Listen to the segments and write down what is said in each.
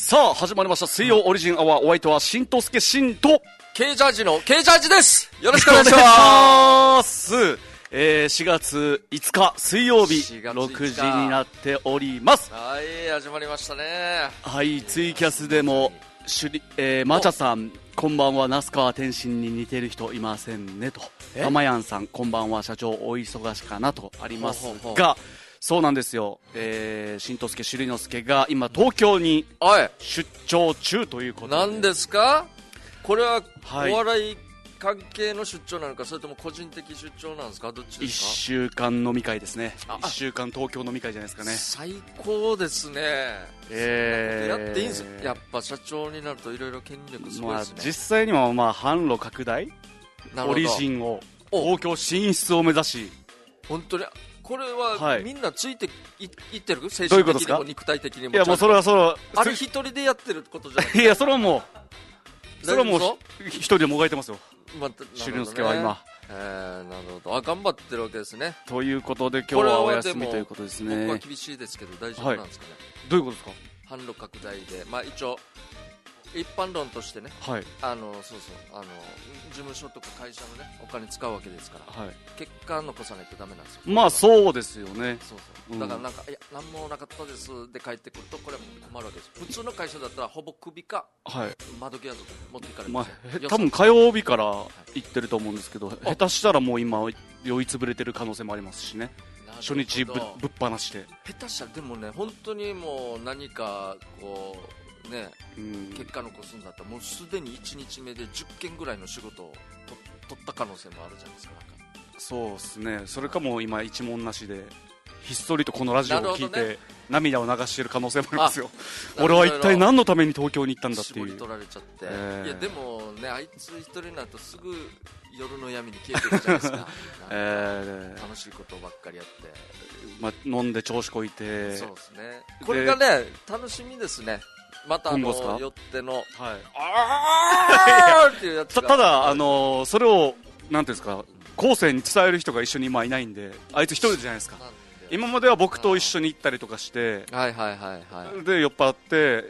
さあ始まりました水曜オリジンアワー、お相手はしんとすけしんと K ジャージの K ジャージです。よろしくお願いします。 4月5日水曜日 4月5日 6時になっております。 はい、始まりましたね。 はい、ツイキャスでもマチャさんこんばんは、那須川天心に似てる人いませんねと。たまやんさんこんばんは、社長お忙しかなとありますが、そうなんですよ、しんとすけしりのすけが今東京に出張中ということで。 何ですかこれは。 はい、 お笑い関係の出張なのか、それとも個人的出張なんですか、どっちですか。 1週間飲み会ですね。1週間東京飲み会じゃないですかね。 最高ですね。やっていいんですよ。やっぱ社長になるといろいろ権力すごいですね。 実際には販路拡大オリジンを東京進出を目指し、 本当にこれはみんなついていってる、精神的にも肉体的にも。 いやもうそれはあれ一人でやってることじゃないいやそれはもう一人でもがいてますよ、しりのすけは今。 なるほど。頑張ってるわけですね。 ということで今日はお休みということですね。 僕は厳しいですけど大丈夫なんですかね。 どういうことですか。 販路拡大で、一応一般論としてね、そう事務所とか会社のねお金使うわけですから、結果残さないとダメなんですよ。 そうですよね。 だからいや何もなかったですで帰ってくるとこれは困るわけです。普通の会社だったらほぼクビか、窓際とか持っていかれるんですよ。 多分火曜日から行ってると思うんですけど、下手したらもう今酔いつぶれてる可能性もありますしね。初日ぶっ放して、 下手したらでもね、本当にもう何かこうね、結果残すんだったらもうすでに1日目で10件ぐらいの仕事を取った可能性もあるじゃないですか。 そうですね。それかもう今一問なしでひっそりとこのラジオを聞いて、涙を流している可能性もありますよ。俺は一体何のために東京に行ったんだっていう。 絞り取られちゃって、いやでもね、あいつ一人になるとすぐ夜の闇に消えてるじゃないですか楽しいことばっかりやって、 飲んで調子こいて。 そうですね。これがね楽しみですね。またよってのっていうやつがただそれをなんていうんですか、後世に伝える人が一緒に今いないんで、あいつ一人じゃないですか。今までは僕と一緒に行ったりとかして、で酔っ払って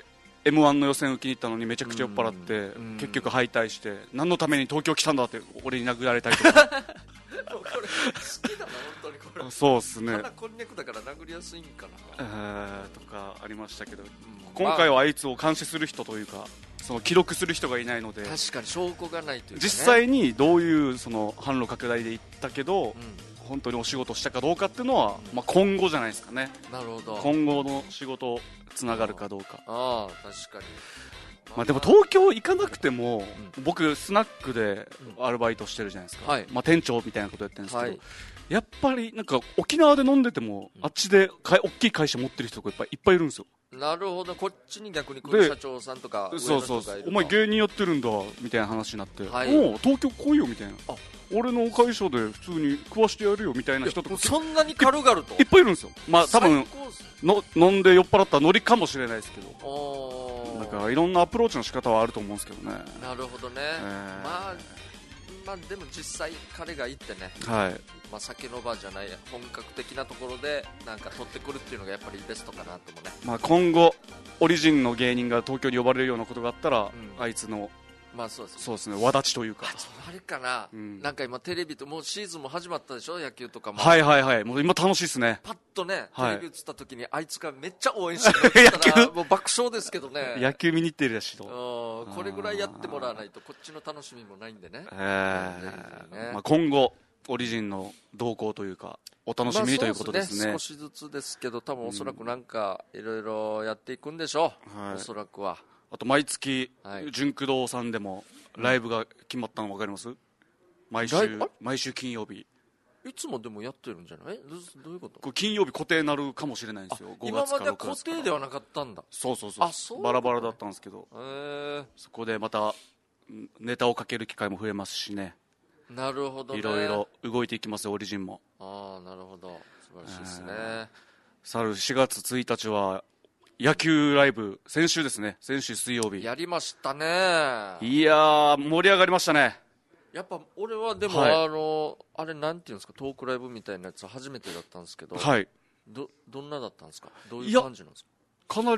M1 の予選受けに行ったのにめちゃくちゃ酔っ払って、結局敗退して、何のために東京来たんだって俺に殴られたりとかこれ好きだな本当に。これそうっすね。 ただこんにゃくだから殴りやすいんかなとかありましたけど、今回はあいつを監視する人というか、その記録する人がいないので、 確かに証拠がないというか、ね、 実際にどういうその販路拡大で行ったけど、本当にお仕事したかどうかっていうのは、今後じゃないですかね。 なるほど。 今後の仕事つながるかどうか。 確かに。 でも東京行かなくても、僕スナックでアルバイトしてるじゃないですか、店長みたいなことやってるんですけど、やっぱりなんか沖縄で飲んでても、あっちで大きい会社持ってる人がいっぱいいるんですよ。 なるほど。こっちに逆に来る社長さんとか上の人がいると。 そうお前芸人やってるんだみたいな話になって、お東京来いよみたいな、俺の会社で普通に食わしてやるよみたいな人とかそんなに軽々といっぱいいるんですよ。多分飲んで酔っ払ったノリかもしれないですけど、だからいろんなアプローチの仕方はあると思うんですけどね。 なるほどね。でも実際彼が行ってね、酒の場じゃない本格的なところでなんか取ってくるっていうのがやっぱりベストかなともね。 今後オリジンの芸人が東京に呼ばれるようなことがあったら、あいつのそうですね、輪立ちというか、 あれかな、なんか今テレビともうシーズンも始まったでしょ、野球とかも。 もう今楽しいですね。 パッとねテレビ映った時にあいつがめっちゃ応援してるからもう爆笑ですけどね。 野球見に行ってるらしいと。 これぐらいやってもらわないとこっちの楽しみもないんでね。 今後オリジンの動向というかお楽しみにということですね。 少しずつですけど、多分おそらくなんかいろいろやっていくんでしょう、おそらくは。 あと毎月純駆動さんでもライブが決まったの分かります？毎週金曜日。 いつもでもやってるんじゃない？どういうこと？ 金曜日固定になるかもしれないんですよ。5月か6月今までは固定ではなかったんだ。 そうバラバラだったんですけど、そこでまたネタをかける機会も増えますしね。 なるほどね。 いろいろ動いていきますよ、オリジンも。 なるほど、素晴らしいですね。 去る4月1日は野球ライブ、先週水曜日やりましたね。 いやー盛り上がりましたね。 やっぱ俺はでも、あれなんていうんですか、トークライブみたいなやつ初めてだったんですけど、どんなだったんですか？どういう感じなんですか？ かなり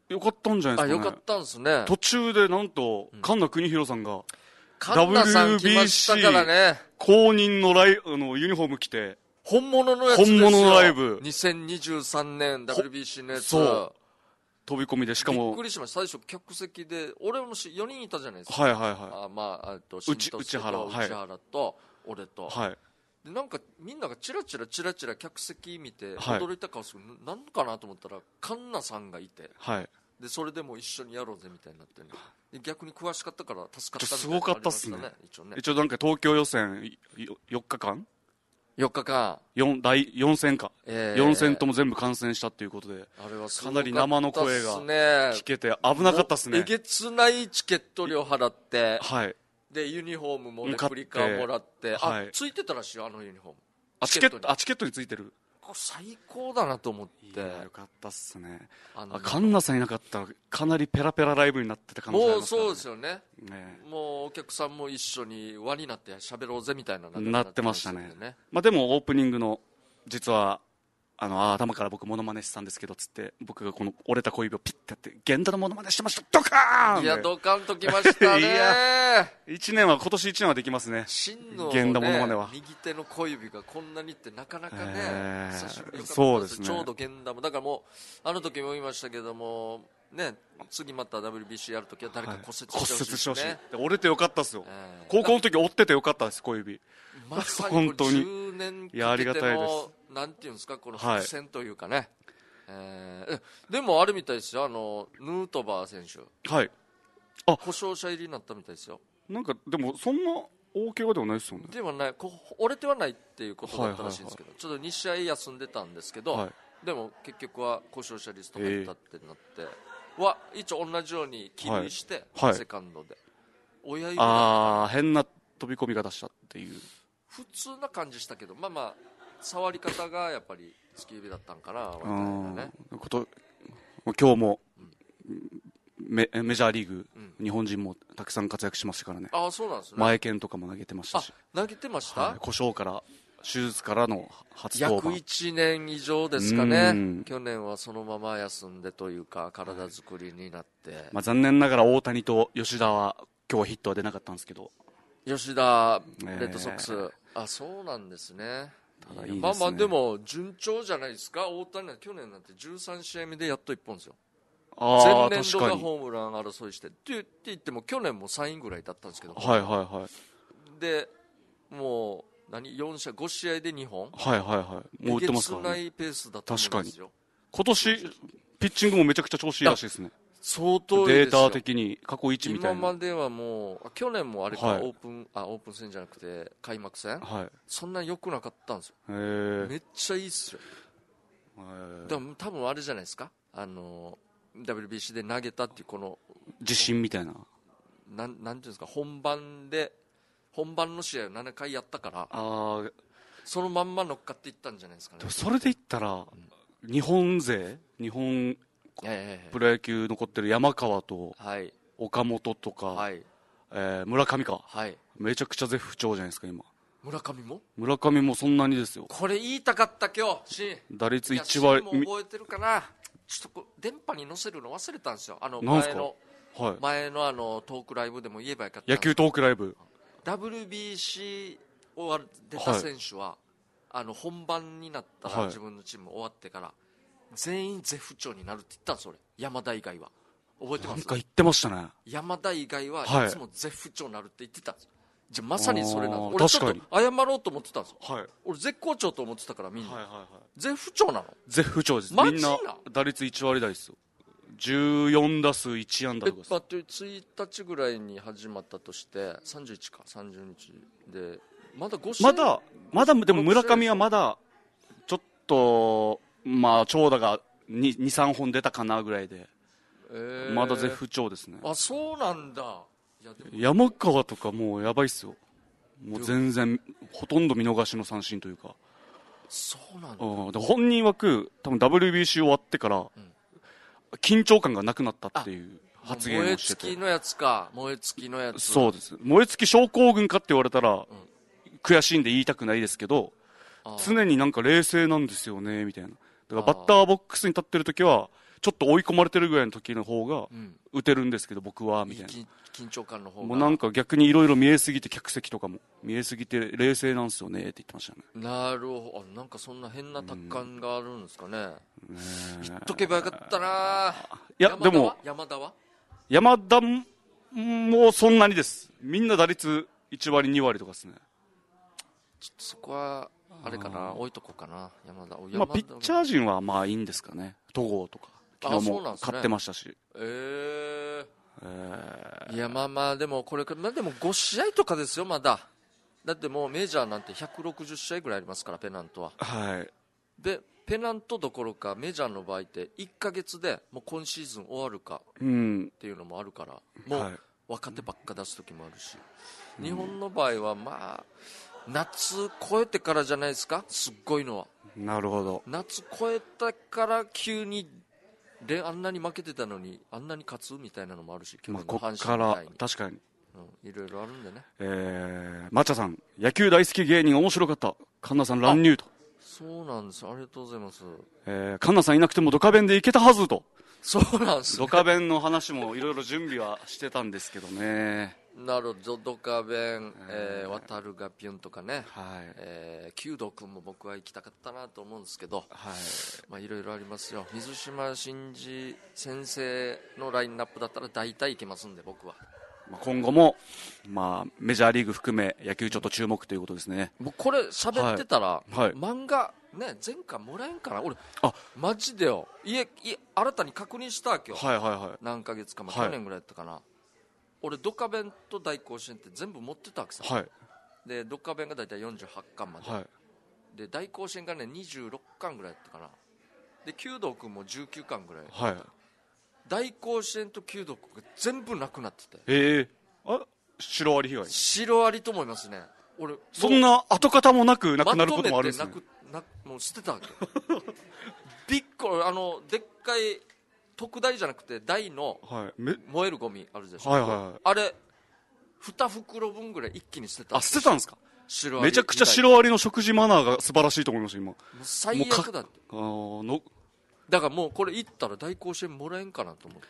よかったんじゃないですかね。 よかったんですね。 途中でなんと、神田邦弘さんが、 神田さん来ましたからね。 公認のユニフォーム着て、 本物のやつですよ。 本物のライブ。 2023年 WBC のやつ。 そう。飛び込みで、しかも。 びっくりしました。最初客席で、俺も4人いたじゃないですか。 はいはいはい。 内原と、俺と。 はい。 で、なんかみんながチラチラ客席見て、驚いた顔する。なんかなと思ったら、神奈さんがいて。 はい。 でそれでも一緒にやろうぜみたいになってね、逆に詳しかったから助かったみたいな、 すごかったっすね。 一応なんか東京予選4日間第4戦か、4戦とも全部観戦したっていうことで、 あれはかなり生の声が聞けて危なかったっすね。 えげつないチケット料払って、 はい、 でユニフォームもレプリカもらって、 はい、 ついてたらしいよ、あのユニフォーム。 チケットについてる。 最高だなと思って。 よかったっすね。カンナさんいなかったらかなりペラペラライブになってた可能性ありますからね。 もうそうですよね。もうお客さんも一緒に輪になって喋ろうぜみたいななってましたね。まあでもオープニングの実は頭から僕モノマネしたんですけどつって、僕がこの折れた小指をピッてやって源田のモノマネしてました。ドカーン。 いやドカンときましたね。いや今年1年はできますね。 真の源田モノマネは右手の小指がこんなにってなかなかね、久しぶりよかったです。 そうですね。 ちょうど源田もだからもうあの時も言いましたけどもね、次また WBC やるときは誰か骨折してほしいですね。 折れてよかったですよ。高校の時折っててよかったです、小指。 まさに本当に 10年いやありがたいです。 なんていうんですか、この伏線というかね、でもあれみたいですよ、ヌートバー選手、 はい、 故障者入りになったみたいですよ。 なんかでもそんな大怪我ではないですよね。 ではない、折れてはないっていうことだったらしいんですけど、ちょっと2試合休んでたんですけど、でも結局は故障者リスト入ったってなって、一応同じように帰塁して、セカンドで親指変な飛び込み方したっていう、 普通な感じしたけど、まあ触り方がやっぱり突き指だったんかなみたいなね。 今日もメジャーリーグ、日本人もたくさん活躍しましたからね。 そうなんですね。 前剣とかも投げてましたし。 投げてました。 故障から手術からの初登板。 約1年以上ですかね。去年はそのまま休んでというか体作りになって、 残念ながら大谷と吉田は今日はヒットは出なかったんですけど、 吉田レッドソックス、そうなんですね。でも順調じゃないですか。大谷は去年なんて13試合目でやっと1本ですよ。前年度がホームラン争いしてって言っても去年も3位ぐらいだったんですけど、でもう5試合で2本、 もう打ってますからね。 えげつないペースだったんですよ。 確かに今年ピッチングもめちゃくちゃ調子いいらしいですね。 相当いいですよ。 データ的に過去1みたいな。 今まではもう去年もあれか、オープン戦じゃなくて開幕戦、そんな良くなかったんですよ。めっちゃいいっすよ。でも多分あれじゃないですか、WBC で投げたっていうこの自信みたいな、 なんていうんですか、本番の試合を7回やったから、そのまんま乗っかっていったんじゃないですかね。 それでいったら、日本プロ野球残ってる山川と岡本とか、村上か、めちゃくちゃ絶不調じゃないですか今。村上もそんなにですよ。 これ言いたかった今日。 打率1割。 も覚えてるかな。ちょっと電波に載せるの忘れたんですよ。前のトークライブでも言えばよかった。 野球トークライブ WBC 終わ出た選手は、本番になったら、自分のチーム終わってから全員絶不調になるって言ったんです。俺山田以外は覚えてます。 なんか言ってましたね。 山田以外はいつも絶不調になるって言ってたんです。じゃまさにそれなんです。俺ちょっと謝ろうと思ってたんですよ。俺絶好調と思ってたからみんな、絶不調なの。 絶不調です。みんな打率1割台ですよ。14打数1安打とかです。 1日ぐらいに始まったとして30日でまだ5試合まだでも村上はまだちょっと長打が 2,3 本出たかなぐらいで、まだ絶不調ですね。 そうなんだ。 山川とかもうやばいっすよ。もう全然ほとんど見逃しの三振というか。 そうなんだ。 本人枠多分 WBC 終わってから、緊張感がなくなったっていう発言をしてて。 燃え尽きのやつか。燃え尽きのやつ。 そうです。燃え尽き症候群かって言われたら、悔しいんで言いたくないですけど、常になんか冷静なんですよねみたいな。だからバッターボックスに立ってる時はちょっと追い込まれてるぐらいの時の方が打てるんですけど、僕はみたいな。 緊張感の方がもうなんか逆にいろいろ見えすぎて、客席とかも見えすぎて冷静なんですよねって言ってましたね。 なるほど。なんかそんな変な達観があるんですかね。言っとけばよかったな。 いやでも山田もそんなにです。みんな打率1割2割とかですね。 ちょっとそこはあれかな、置いとこうかな。山田、 まあ、ピッチャー陣はまあいいんですかね。戸郷とか昨日も勝ってましたし。 いやまあまあでもこれからでも5試合とかですよまだ。だってもうメジャーなんて160試合ぐらいありますから、ペナントは。 はい。 でペナントどころかメジャーの場合って1ヶ月でもう今シーズン終わるかっていうのもあるから、もう若手ばっか出す時もあるし、日本の場合はまあ夏超えてからじゃないですか、すっごいのは。 なるほど。 夏超えたから急にあんなに負けてたのにあんなに勝つみたいなのもあるし、 まあ、こっから確かにいろいろあるんでね。 抹茶さん、野球大好き芸人面白かった、神田さん乱入と。 そうなんです、ありがとうございます。 神田さんいなくてもドカベンでいけたはずと。 そうなんです、 ね、ドカベンの話もいろいろ準備はしてたんですけどね。 なるほど、ドカベン、渡るがピュンとかね、弓道君も僕は行きたかったなと思うんですけど、まあいろいろありますよ。水島新司先生のラインナップだったら大体行けますんで、僕は。 今後も、まあ、メジャーリーグ含め野球ちょっと注目ということですね。 僕これ喋ってたら、漫画ね、前回もらえんかな俺。マジでよ、新たに確認したわけよ、何ヶ月か前、去年ぐらいだったかな。俺ドカベンと大甲子園って全部持ってたわけさ、でドカベンが大体48巻まで、で大甲子園がね26巻ぐらいだったかな。で弓道君も19巻ぐらい、大甲子園と弓道君が全部なくなってて、 シロアリ被害。 シロアリと思いますね。俺そんな跡形もなくなくなることもあるんですね。 もう捨てたわけビッコでっかい特大じゃなくて大の燃えるゴミあるでしょ、あれ2袋分ぐらい一気に捨てた。 捨てたんですか。めちゃくちゃシロアリの食事マナーが素晴らしいと思います今。もう最悪だって。だからもうこれ行ったら大甲子園もらえんかなと思って。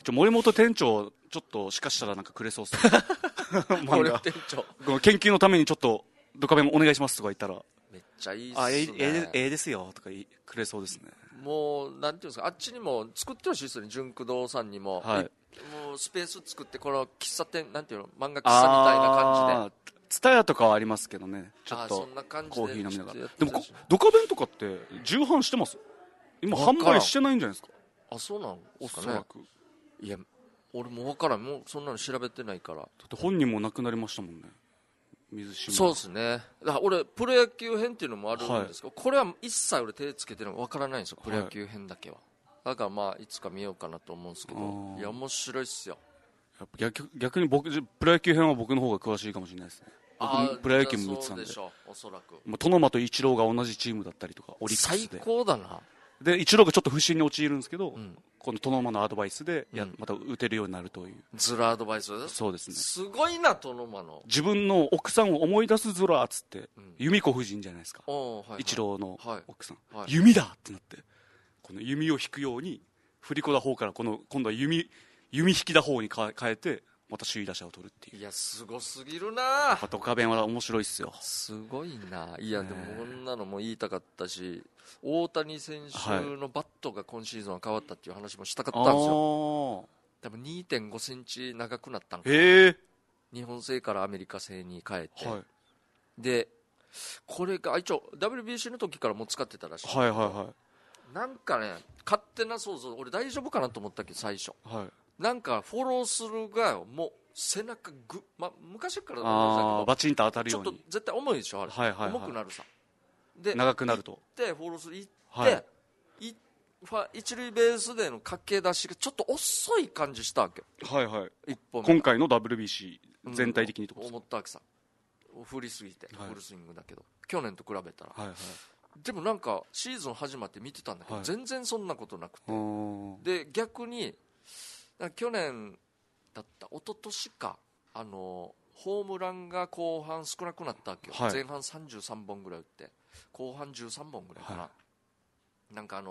森本店長ちょっとしかしたらなんかくれそうっすね森店長研究のためにちょっとドカベンお願いしますとか言ったらめっちゃいいっすね。 ですよとかくれそうですね。 もうなんていうんですか、あっちにも作ってほしいですよね、純駆動さんにも、もうスペース作って、この喫茶店なんていうの、漫画喫茶みたいな感じで。 ツタヤとかはありますけどね、ちょっとコーヒー飲みながら。でもドカベンとかって重版してます？今販売してないんじゃないですか。 そうなんですかね。 おそらく。 いや俺も分からん、もうそんなの調べてないから。だって本人も亡くなりましたもんね、水島。 そうですね。だから俺プロ野球編っていうのもあるんですけど、これは一切俺手つけてるの分からないんですよ、プロ野球編だけは。だからまあいつか見ようかなと思うんですけど、いや面白いっすよ。 やっぱ逆にプロ野球編は僕の方が詳しいかもしれないですね。僕プロ野球も見てたんで。 そうでしょう、おそらく。 殿間とイチローが同じチームだったりとか、オリックスで最高だな。 でイチローがちょっと不振に陥るんですけど、この殿間のアドバイスでまた打てるようになるという。 ズラアドバイス。 そうですね。 すごいな、殿間の。 自分の奥さんを思い出すズラっつって、由美子夫人じゃないですか、イチローの奥さん、弓だってなって、この弓を引くように振り子だ方から今度は弓引きだ方に変えてまた首位打者を取るっていう。 いやすごすぎるな。 ドカベンは面白いっすよ。 すごいな。いやでもこんなのも言いたかったし、大谷選手のバットが今シーズンは変わったっていう話もしたかったんですよ。多分 2.5 センチ長くなったんかな。日本製からアメリカ製に変えて、でこれが一応 WBC の時からもう使ってたらしい。なんかね、勝手な想像、俺大丈夫かなと思ったけど最初、なんかフォロースルーがもう背中昔からバチンと当たるようにちょっと絶対重いでしょ、あれ、重くなるさ。で長くなるとでフォロースルー行って、一塁ベースでの駆け出しがちょっと遅い感じしたわけよ。一本今回の WBC 全体的にと思ったわけさ。振りすぎてフルスイングだけど、去年と比べたら、でもなんかシーズン始まって見てたんだけど、全然そんなことなくて、で逆に去年だった一昨年か、ホームランが後半少なくなったわけよ、前半33本ぐらい打って後半13本ぐらいかな、なんか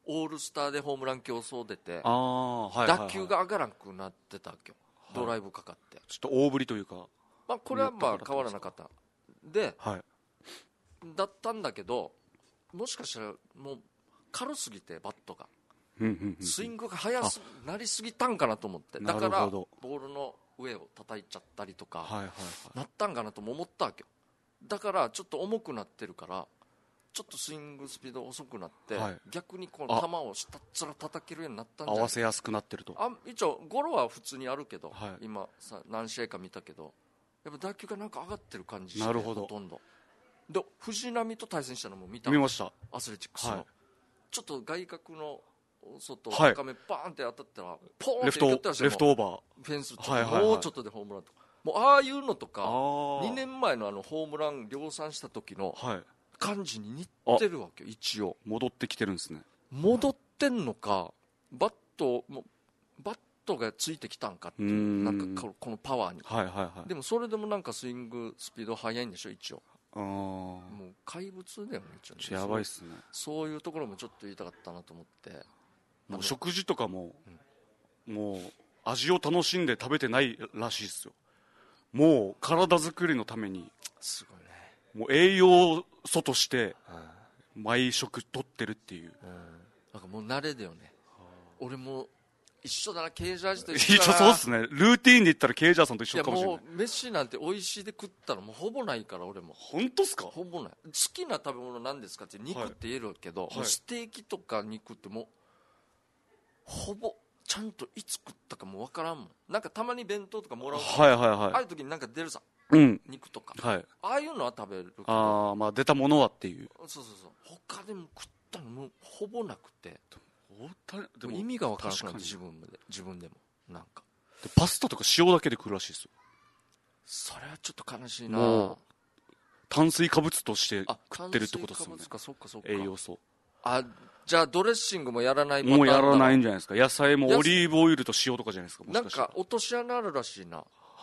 オールスターでホームラン競争出て、 はい、 打球が上がらなくなってたわけよ、ドライブかかって、 ちょっと大振りというか、 まあ、これはまあ変わらなかったで、 はい、 だったんだけど、もしかしたらもう軽すぎてバットが、スイングが速くなりすぎたんかなと思って、だからボールの上を叩いちゃったりとかなったんかなとも思ったわけよ。だからちょっと重くなってるからちょっとスイングスピード遅くなって、はい、逆にこの球を下っ面叩けるようになったんじゃない、 合わせやすくなってると。 一応ゴロは普通にあるけど、はい、今さ何試合か見たけどやっぱ打球がなんか上がってる感じして、 なるほど、 ほとんどで藤浪と対戦したのも見ました。 アスレチックスの、はい、ちょっと外角の外高めバーンって当たったらポーンっていったらレフトオーバーフェンスもうちょっとでホームランとか、もうああいうのとか2年前のホームラン量産した時の感じに似てるわけよ。一応戻ってきてるんですね。 戻ってんのかバットがついてきたんかっていう、なんかこのパワーに、 はいはいはい、 でもそれでもなんかスイングスピード速いんでしょ一応。もう怪物だよね一応。 やばいっすね。 そういうところもちょっと言いたかったなと思って。 もう食事とかも、もう味を楽しんで食べてないらしいですよ。もう体作りのためにすごいね、 もう栄養素として毎食取ってるっていう、 なんかもう慣れだよね。俺も一緒だな、ケージャー味と一緒。そうですね、ルーティーンで言ったらケージャーさんと一緒かもしれない。 いやもう飯なんて美味しいで食ったらもうほぼないから。俺も本当っすか？ ほぼない。好きな食べ物なんですかって肉って言えるけど、はい、ステーキとか肉ってもうほぼちゃんといつ食ったかも分からんもん。なんかたまに弁当とかもらう、 はいはいはい、 ああいう時になんか出るさ、肉とか、はい、ああいうのは食べるけど、 まあ出たものはっていう。 そう他でも食ったのもほぼなくて、でも意味が分からなくなって自分でもなんかでパスタとか塩だけで食うらしいですよ。 それはちょっと悲しいな。 もう炭水化物として食ってるってことですよね。 そっか栄養素。 じゃあドレッシングもやらないパターンだ。 もうやらないんじゃないですか。野菜もオリーブオイルと塩とかじゃないですか。もしかしたらなんか落とし穴あるらしいな、はい、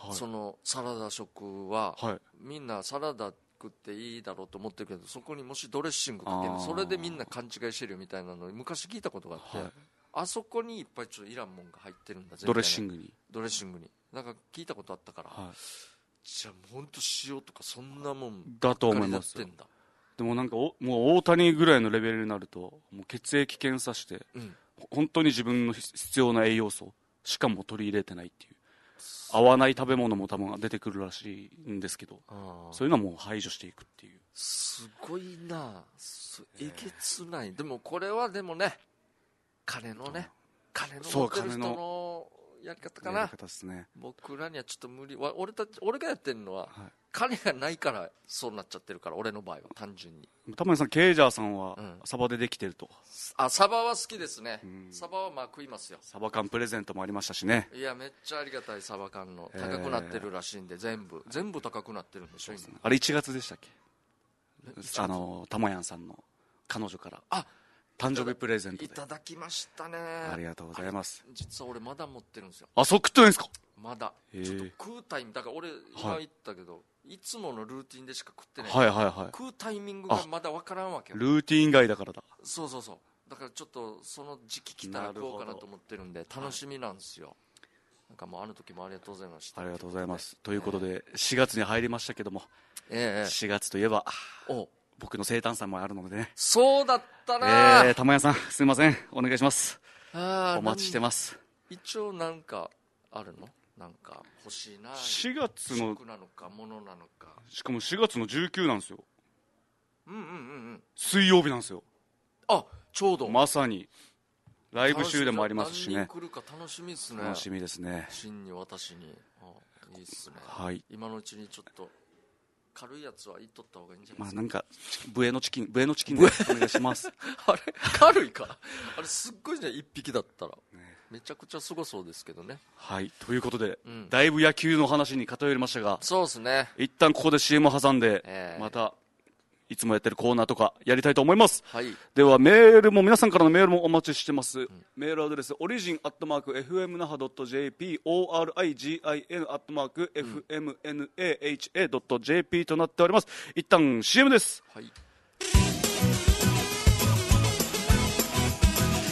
そのサラダ食は、はい、みんなサラダ食っていいだろうと思ってるけど、そこにもしドレッシングかける、それでみんな勘違いしてるみたいなの昔聞いたことがあって、はい、あそこにいっぱいちょっといらんもんが入ってるんだ、 ドレッシングになんか聞いたことあったから、はい、じゃあ本当塩とかそんなもんだと思いますよ。でもなんかもう大谷ぐらいのレベルになるともう血液検査して、本当に自分の必要な栄養素しかも取り入れてないっていう、合わない食べ物も多分出てくるらしいんですけど、そういうのはもう排除していくっていう。 すごいな、えげつない。でもこれはでもね、金の持ってる人のやり方かな。 ですね、 僕らにはちょっと無理。俺がやってるのは、はい、金がないからそうなっちゃってるから。俺の場合は単純に。 玉井さん、ケージャーさんはサバでできてると。 サバは好きですね、サバはまあ食いますよ。 サバ缶プレゼントもありましたしね。 いやめっちゃありがたい。サバ缶の高くなってるらしいんで、全部高くなってるんでしょ今。 あれ1月でしたっけ？玉やんさんの彼女から誕生日プレゼントでいただきましたね。 ありがとうございます。 実は俺まだ持ってるんですよ。 そう食ってないんですか？ まだちょっと食うタイミングだから。俺今言ったけど、いつものルーティンでしか食ってない、 はいはいはい、 食うタイミングがまだ分からんわけよ。 ルーティン外だからだ。 そうだからちょっとその時期来たら食おうかなと思ってるんで楽しみなんですよ、はい、なんかもうあの時もありがとうございました。 ありがとうございます。ということで4月に入りましたけども、4月といえば僕の生誕祭もあるのでね。 そうだったな。 玉屋さんすいません、お願いします。お待ちしてます。 一応なんかあるの？なんか欲しいな。 4月の食なのか物なのか。 しかも4月の19なんですよ。水曜日なんですよ。 ちょうどまさにライブ週でもありますしね。 何人来るか楽しみですね。 楽しみですね。 真に私にいいっすね、 はい、 今のうちにちょっと軽いやつは言っとった方がいいんじゃないですか。 なんかブエのチキンでお願いしますあれ軽いか。あれすっごいね、1匹だったら、めちゃくちゃすごそうですけどね。 はい、ということで、だいぶ野球の話に偏りましたが、 そうですね、 一旦ここで CM 挟んで、またいつもやってるコーナーとかやりたいと思います、はい、ではメールも皆さんからのメールもお待ちしてます、メールアドレスorigin@fmnaha.jp origin@fmnaha.jp となっております。一旦 CM です、はい。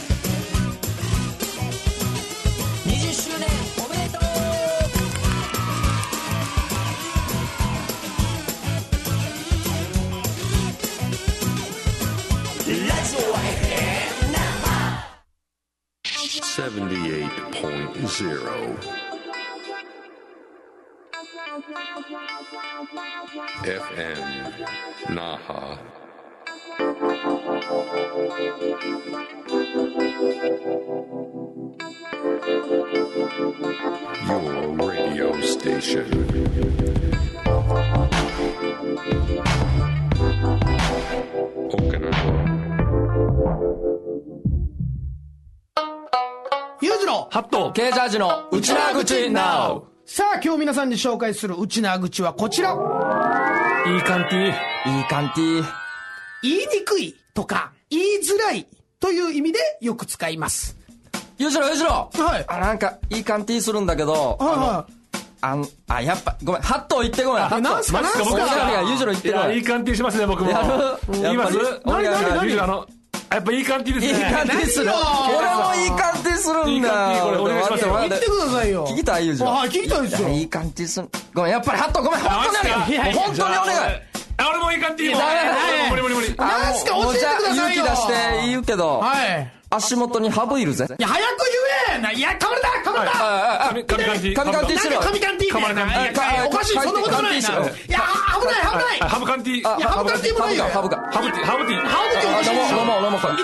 FM Naha. Your radio station. ゆうじのハットケージャージのうちなぐちナウ。 さあ今日皆さんに紹介するうちなぐちはこちら。 いいカンティいいカンティ。 言いにくいとか言いづらいという意味でよく使います。 ゆうじろゆうじろ、 はい、 なんかいいカンティするんだけど、やっぱごめん、ハット言ってごめん。 なんすか僕がゆうじろ言ってごめん。 いいカンティしますね僕も。言います。やっぱいいカンティですね。 いいカンティする。俺もいいカンティするんだよ。 お願いしますよ。 言ってくださいよ。 聞きたいゆうじろ。 はい、聞きたいですよ。 いいカンティする。ごめん、やっぱりハットごめん、本当にお願い。本当にお願い。 俺もいいカンティも。無理。 なんすか教えてくださいよ。 勇気出して言うけど。はい。足元にハブいるぜ。 いや、早く言え。いや、かぶれた神カンティ。 神カンティしろ。 神カンティ。おかしい、そんなことないな。いや、危ない。 ハブカンティ。 いや、ハブカンティもないよ。 ハブティ。 飲もう。 痛い。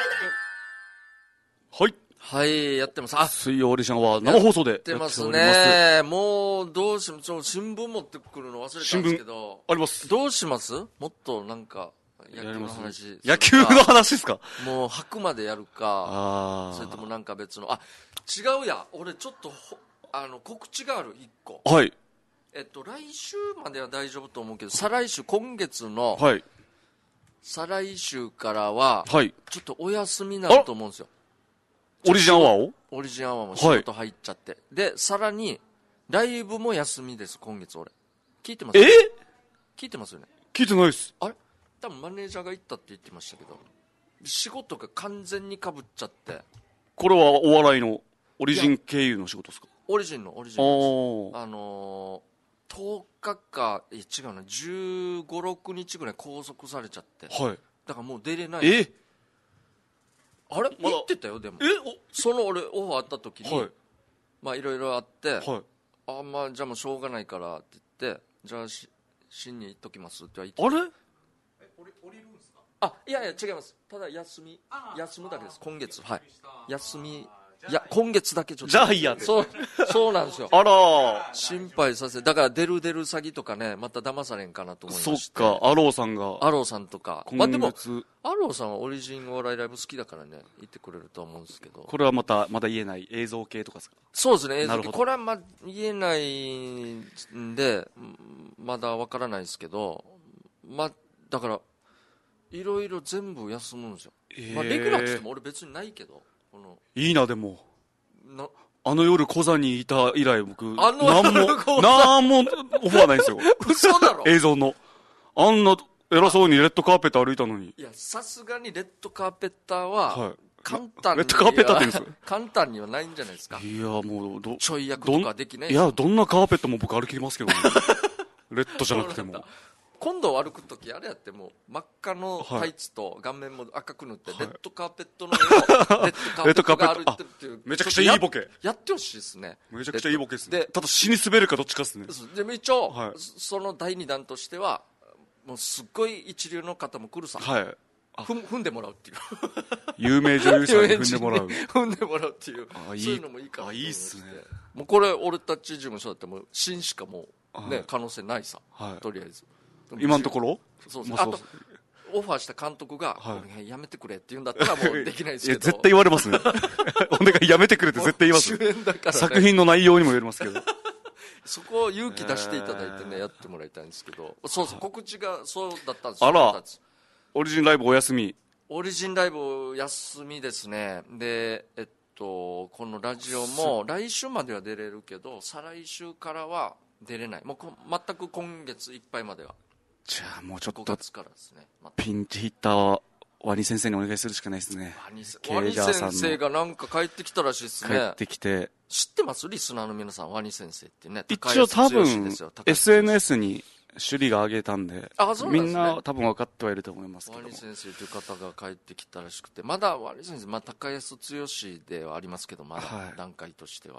はい、やってます。 水曜オーディションは生放送でやってますね。もう、どうします？新聞持ってくるの忘れたんですけど。 あります。 どうします？もっとなんか、野球の話。 野球の話ですか？ もう、吐くまでやるか、それともなんか別の。違うや。俺ちょっと、告知がある、一個。 はい。 来週までは大丈夫と思うけど、再来週、今月の、 はい。 再来週からは、 はい。 ちょっとお休みになると思うんですよ。 オリジンアワーを？ オリジンアワーも仕事入っちゃって。で、さらに、ライブも休みです、今月俺。聞いてます？聞いてますよね？ 聞いてないです。 あれ？多分マネージャーが行ったって言ってましたけど、仕事が完全に被っちゃって。 これはお笑いのオリジン経由の仕事ですか？ オリジンです。10日か、違うな、15、6日ぐらい拘束されちゃって。 はい。 だからもう出れない。あれ言ってたよ、でも。その俺、オファーあった時に、まあいろいろあって、まあじゃあもうしょうがないからって言って、じゃあ新に行っときますって言って。 あれ？ 降りるんですか？いや違います。ただ休むだけです、今月。はい。休み。いや、今月だけちょっと。 じゃあいいや。 そうなんですよ。 あら。 心配させ、だから出る詐欺とかね、また騙されんかなと思いまして。 そっか、アローさんが。 アローさんとか。 まあでも、アローさんはオリジンお笑いライブ好きだからね、言ってくれると思うんですけど。 これはまだ言えない映像系とかですか？ そうですね、映像系。これは言えないんで、まだわからないですけど、だから、いろいろ全部休むんですよ。レギュラーって言っても俺別にないけど。 いいな、でも。あの夜コザにいた以来僕、なんもオファーないんですよ。 嘘だろ？ 映像の。あんな偉そうにレッドカーペット歩いたのに。 いや、さすがにレッドカーペッターは、簡単に。 レッドカーペッターって言うんですよ。 簡単にはないんじゃないですか。 いや、もう、 ちょい役とかできない。 いや、どんなカーペットも僕歩きますけどね。レッドじゃなくても。 今度歩くときあれやってもう真っ赤のタイツと顔面も赤く塗ってレッドカーペットの上をレッドカーペットが歩いてるっていう。 めちゃくちゃいいボケ。 やってほしいですね。 めちゃくちゃいいボケですね。ただ死に滑るかどっちかですね。 でも一応、その第2弾としてはもうすっごい一流の方も来るさ。はい。踏んでもらうっていう。 有名女優さんに踏んでもらう。 踏んでもらうっていう。そういうのもいいかな。 いいっすね。 もうこれ俺たち事務所だってもう新しかもうね可能性ないさ。とりあえず。 今のところ？ そうそう。あとオファーした監督がやめてくれって言うんだったらもうできないですけど。 絶対言われますね。お願いやめてくれって絶対言います。 主演だからね。 作品の内容にもよりますけど。 そこを勇気出していただいてねやってもらいたいんですけど。そうそう、告知がそうだったんですよ。 あら。オリジンライブお休み。 オリジンライブお休みですね。でこのラジオも来週までは出れるけど再来週からは出れない。もう全く今月いっぱいまでは。 じゃあもうちょっと 5月からですね。 ピンチヒッターはワニ先生にお願いするしかないですね。 ワニ先生がなんか帰ってきたらしいですね。 帰ってきて。 知ってます？リスナーの皆さん、ワニ先生ってね。 一応多分 SNS に首里が上げたんで、みんな多分分かってはいると思いますけども。 ワニ先生という方が帰ってきたらしくて、まだワニ先生、高安剛ではありますけど、まだ段階としては。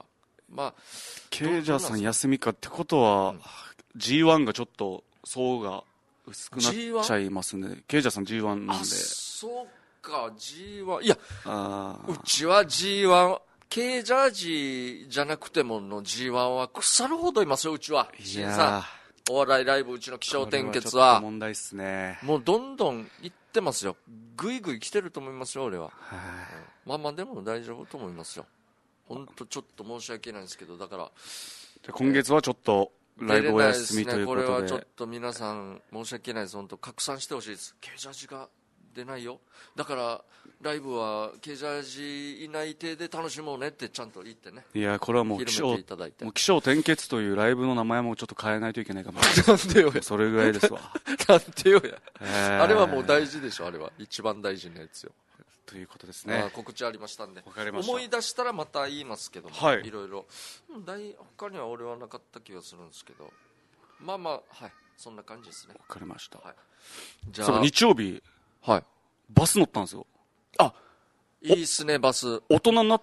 まあケイジャーさん休みかってことは、G1 がちょっと層が薄くなっちゃいますね。ケイジャーさん G1 なんで。 そうか G1 いやうちは G1 ケイジャージじゃなくてもの G1 は腐るほどいますようちは。 いやお笑いライブうちの気象転結は問題っすね。 もうどんどん行ってますよ。ぐいぐい来てると思いますよ俺は。まあまあでも大丈夫と思いますよ。本当ちょっと申し訳ないんですけど、だから今月はちょっとライブお休みということで、 これはちょっと皆さん申し訳ないです。本当拡散してほしいです。ケイジャージが出ないよ、だからライブはケイジャージいない体で楽しもうねってちゃんと言ってね。 いやこれはもう気象転結というライブの名前もちょっと変えないといけないかもしれない。 なんでよやそれぐらいですわ。 なんでよや、あれはもう大事でしょ。あれは一番大事なやつよということですね。 告知ありましたんで、 わかりました。 思い出したらまた言いますけども、 はい、 いろいろ他には俺はなかった気がするんですけど、まあまあはいそんな感じですね。 わかりました、はい、 じゃあ日曜日、 はい、 バス乗ったんですよ。 あ、いいっすね。バス大人になって、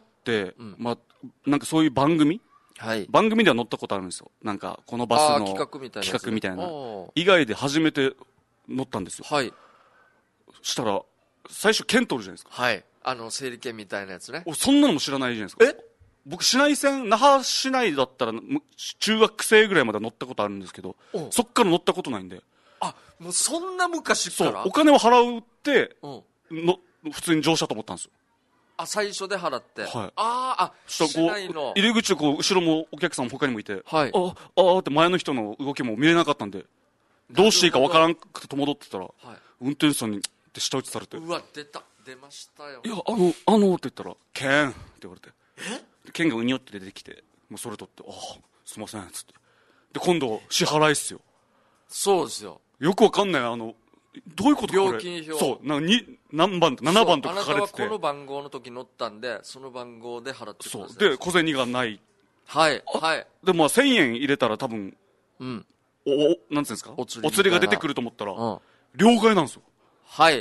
まあ、なんかそういう番組では乗ったことあるんですよ。なんかこのバスの企画みたいな以外で初めて乗ったんですよ。 はい。 したら最初券取るじゃないですか。 はい。整理券みたいなやつね。 そんなのも知らないじゃないですか。僕市内線那覇市内だったら中学生ぐらいまで乗ったことあるんですけど、そっから乗ったことないんで。 もうそんな昔から。 そう、お金を払うって普通に乗車と思ったんですよ。 最初で払って。 はい。 市内の入り口で後ろもお客さんも他にもいて、 はい。 って前の人の動きも見れなかったんで、どうしていいかわからんくて戸惑ってたら、運転手さんに舌打ちされて、 うわ出ましたよ。 いやって言ったら「ケン」って言われて、ケンがうにょって出てきて、もうそれ取って「すいません」っつって、で今度支払いっすよ。 そうですよ。 よくわかんないどういうことか料金表。 そう何番7番とか書かれてて、 あなたはこの番号の時乗ったんでその番号で払ってください。 そうで小銭がない。 はいでまあ1000円入れたら多分なんていうんですか、お釣りが出てくると思ったら、両替なんですよ。 はい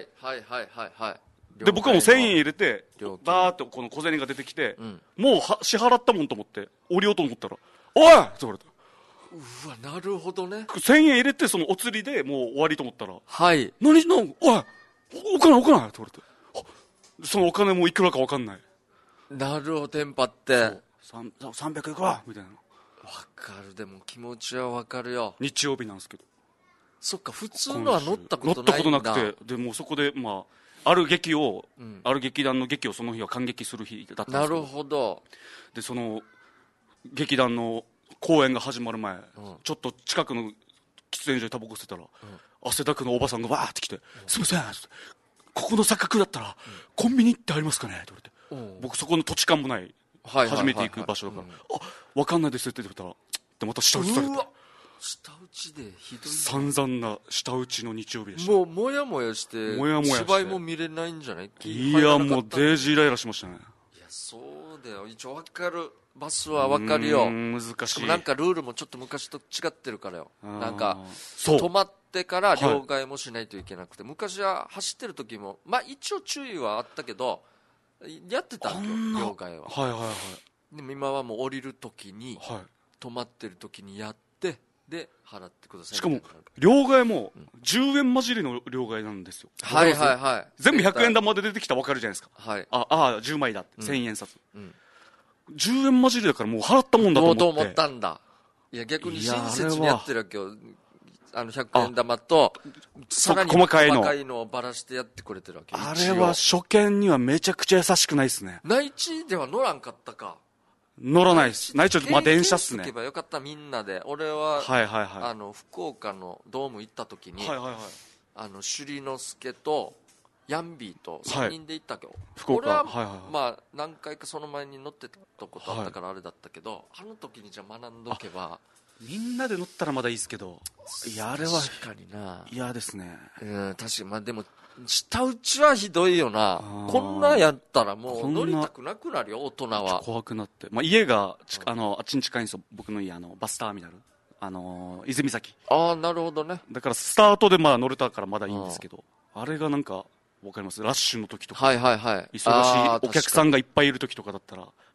で僕はもう1000円入れてバーってこの小銭が出てきて、もう支払ったもんと思って降りようと思ったら「おい!」って言われた。 うわ、なるほどね。 1000円入れてそのお釣りでもう終わりと思ったら「 はい、 おいお金!」って言われて、そのお金もいくらか分かんない。 なるほど、テンパって 300いくらみたいな。 分かる。でも気持ちは分かるよ。 日曜日なんですけど。 そっか、普通のは乗ったことないんだ。 乗ったことなくて、でもうそこでまあある劇団の劇をその日は観劇する日だったんですけど。 なるほど。 でその劇団の公演が始まる前、ちょっと近くの喫煙所でタバコ吸ってたら、汗だくのおばさんがわーって来て「すいません、ここの錯覚だったらコンビニってありますかね?」って言われて、僕そこの土地勘もない初めて行く場所だから「分かんないです」って言ったらでまた舌打ちされて、 舌打ちでひどい。 散々な舌打ちの日曜日でした。 もうもやもやして芝居も見れないんじゃない？ いやもうデージイライラしましたね。 いやそうだよ、一応分かる。バスは分かるよ。 難しい。 なんかルールもちょっと昔と違ってるからよ。なんか止まってから両替もしないといけなくて、昔は走ってる時もまあ一応注意はあったけどやってたんよ、両替は。でも今はもう降りる時に、止まってる時にやってで払ってください。 しかも両替も10円混じりの両替なんですよ。全部100円玉で出てきたら分かるじゃないですか。10枚だって1000円札。10円混じりだからもう払ったもんだと思って。 と思ったんだ。いや逆に親切にやってるわけよ。100円玉とさらに細かいのをばらしてやってくれてるわけ。 あれは初見にはめちゃくちゃ優しくないですね。 内地では乗らんかったか。 乗らないです。内地は電車っすね。 行けばよかった、みんなで。俺は福岡のドーム行った時に首里之助とヤンビーと3人で行ったけど、俺はまあ何回かその前に乗ってたことあったからあれだったけど、あの時にじゃあ学んどけば。 みんなで乗ったらまだいいですけど、いやあれは確かにな嫌ですね。 確かに。まあでも舌打ちはひどいよな。こんなやったらもう乗りたくなくなるよ、大人は。 怖くなって、家があっちに近いんですよ、僕の家。バスターミナル泉崎。 なるほどね。 だからスタートで乗れたからまだいいんですけど、あれがなんかわかります？ラッシュの時とか、忙しいお客さんがいっぱいいる時とかだったら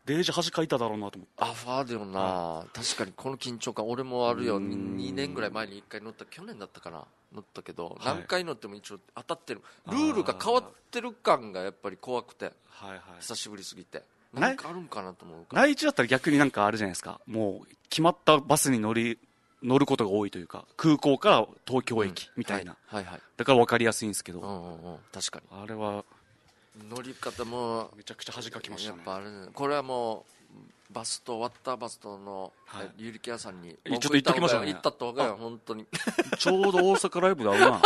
デージ恥かいただろうなと思って。 ファーだよな、確かにこの緊張感俺もあるよ。2年ぐらい前に1回乗った、去年だったかな、乗ったけど、何回乗っても一応当たってる。ルールが変わってる感がやっぱり怖くて、久しぶりすぎて何かあるんかなと思うから。 内地だったら逆になんかあるじゃないですか、もう決まったバスに乗ることが多いというか、空港から東京駅みたいな、だから分かりやすいんですけど、 確かにあれは乗り方もめちゃくちゃ恥かきましたね。 やっぱあれ、これはもうバスとワッターバスとの有力屋さんにちょっと行っときましょうね。 行ったった方が本当にちょうど大阪ライブで会うな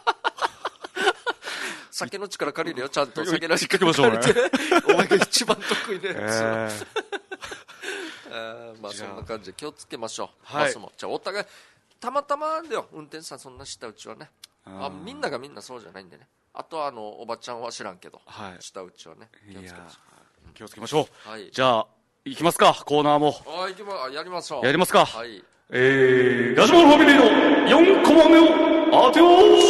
酒の力借りるよ、ちゃんと酒の力借りてお前が一番得意なやつ、まあそんな感じで気をつけましょう、バスも。じゃあお互いたまたまだよ、運転手さんそんなしたうちはね、みんながみんなそうじゃないんでね。あとはおばちゃんは知らんけど、したうちはね気をつけましょう。じゃあ行きますか、コーナーも。 やりましょう。 やりますか。ガジュマルファミリーの4コマ目を当てよ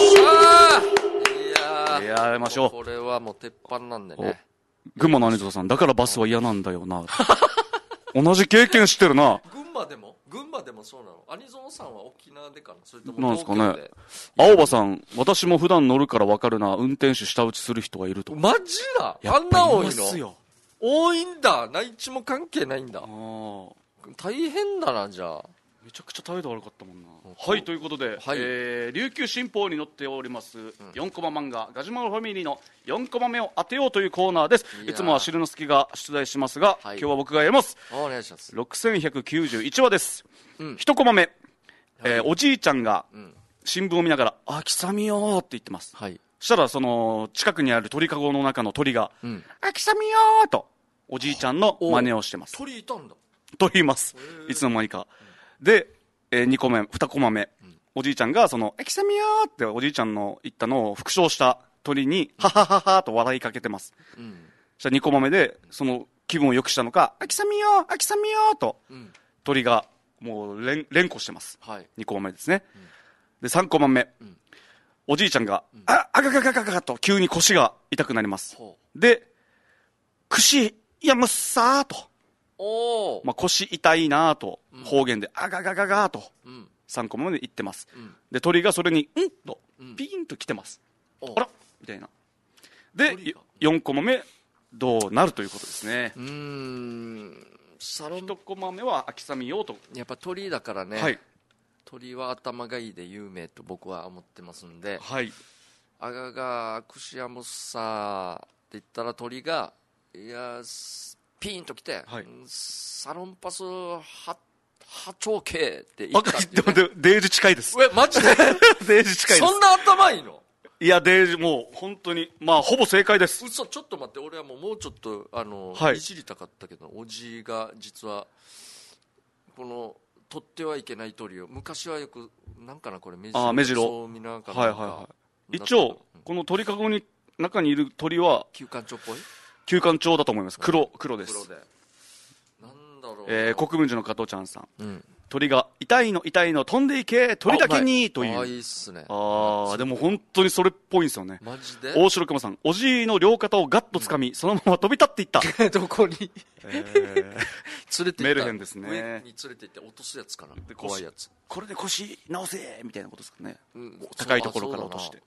う。やりましょう。 これはもう鉄板なんでね。 群馬の兄蔵さん、だからバスは嫌なんだよな同じ経験してるな。 群馬でもそうなの。兄蔵さんは沖縄でかな、それともなんですかね。青葉さん、私も普段乗るから分かるな、運転手下打ちする人がいると。 マジだ、あんな多いの。多いんだ。内地も関係ないんだ。大変だな。じゃあめちゃくちゃ態度悪かったもんな。はい、ということで、琉球新報に載っております4コマ漫画ガジュマルファミリーの4コマ目を当てようというコーナーです。いつもは汁之介が出題しますが、今日は僕がやります。 お願いします。 6191話です。1コマ目、おじいちゃんが新聞を見ながら秋雨よって言ってます。そしたらその近くにある鳥かごの中の鳥が秋雨よとおじいちゃんの真似をしてます。 鳥いたんだ。 鳥います、いつの間にか。で、2コマ目、おじいちゃんがその秋雨よっておじいちゃんの言ったのを復唱した鳥にははははと笑いかけてます。そしたら2コマ目でその気分を良くしたのか秋雨よ秋雨よと鳥がもう連呼してます。2コマ目ですね。で3コマ目、おじいちゃんがあがががががと急に腰が痛くなります。で串やむっさーと、腰痛いなと方言であががががと3コマ目で言ってます。で鳥がそれにんとピーンと来てます。あらみたいな。で4コマ目どうなるということですね。1コマ目は秋雨よと。 やっぱ鳥だからね、鳥は頭がいいで有名と僕は思ってますんで、あががくしやむさって言ったら鳥がいやピーンと来て、サロンパス波長系って言ったっていう、 ね、デージ近いです。 マジでデージ近いです。 そんな頭いいの。 いやデージもう本当にまあほぼ正解です。 嘘、ちょっと待って、俺はもうちょっといじりたかったけど、おじが実はこの取ってはいけない鳥を昔はよくなんかなこれ目白一応この鳥かごに中にいる鳥は休館長っぽい休館長だと思います。黒です。 なんだろう、 国分寺の加藤ちゃんさん、鳥が痛いの飛んでいけ鳥だけにという。 いいっすね。 でも本当にそれっぽいんですよね。 マジで。 大城熊さん、おじいの両肩をガッと掴み、そのまま飛び立っていったどこに連れて行った。 メルヘンですね。 上に連れて行って落とすやつかな。怖いやつ。 これで腰直せみたいなことですかね。高いところから落として。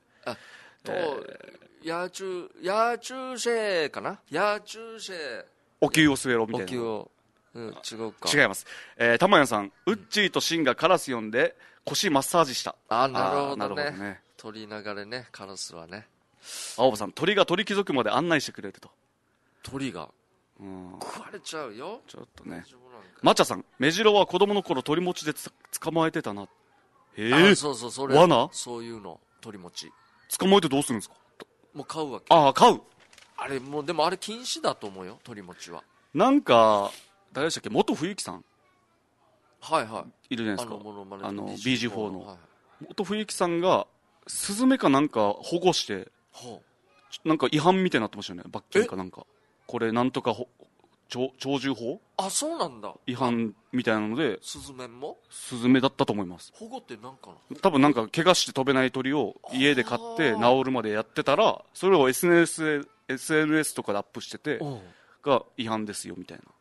ヤーチューシェかな。ヤーチューシェお灸を据えろみたいな。 違うか。 違います。玉谷さん、ウッチーとシンがカラス呼んで腰マッサージした。 なるほどね。鳥流れね、カラスはね。 青葉さん、鳥が鳥貴族まで案内してくれると。 鳥が食われちゃうよ。 ちょっとね。マチャさん、メジロは子供の頃鳥持ちで捕まえてたな。 そうそれ罠、 そういうの。鳥持ち捕まえてどうするんですか。 もう飼うわけ。 飼う。 あれもうでもあれ禁止だと思うよ、鳥持ちは。 なんか誰でしたっけ、元冬木さんいるじゃないですか、BG4 の、元冬木さんがスズメかなんか保護して、なんか違反みたいになってましたよね、罰金かなんか。これなんとか鳥獣法そうなんだ、 違反みたいなので。 スズメもスズメだったと思います。 保護ってなんかな、 多分なんか怪我して飛べない鳥を家で飼って治るまでやってたら、それを SNS とかでアップしててが違反ですよみたいな。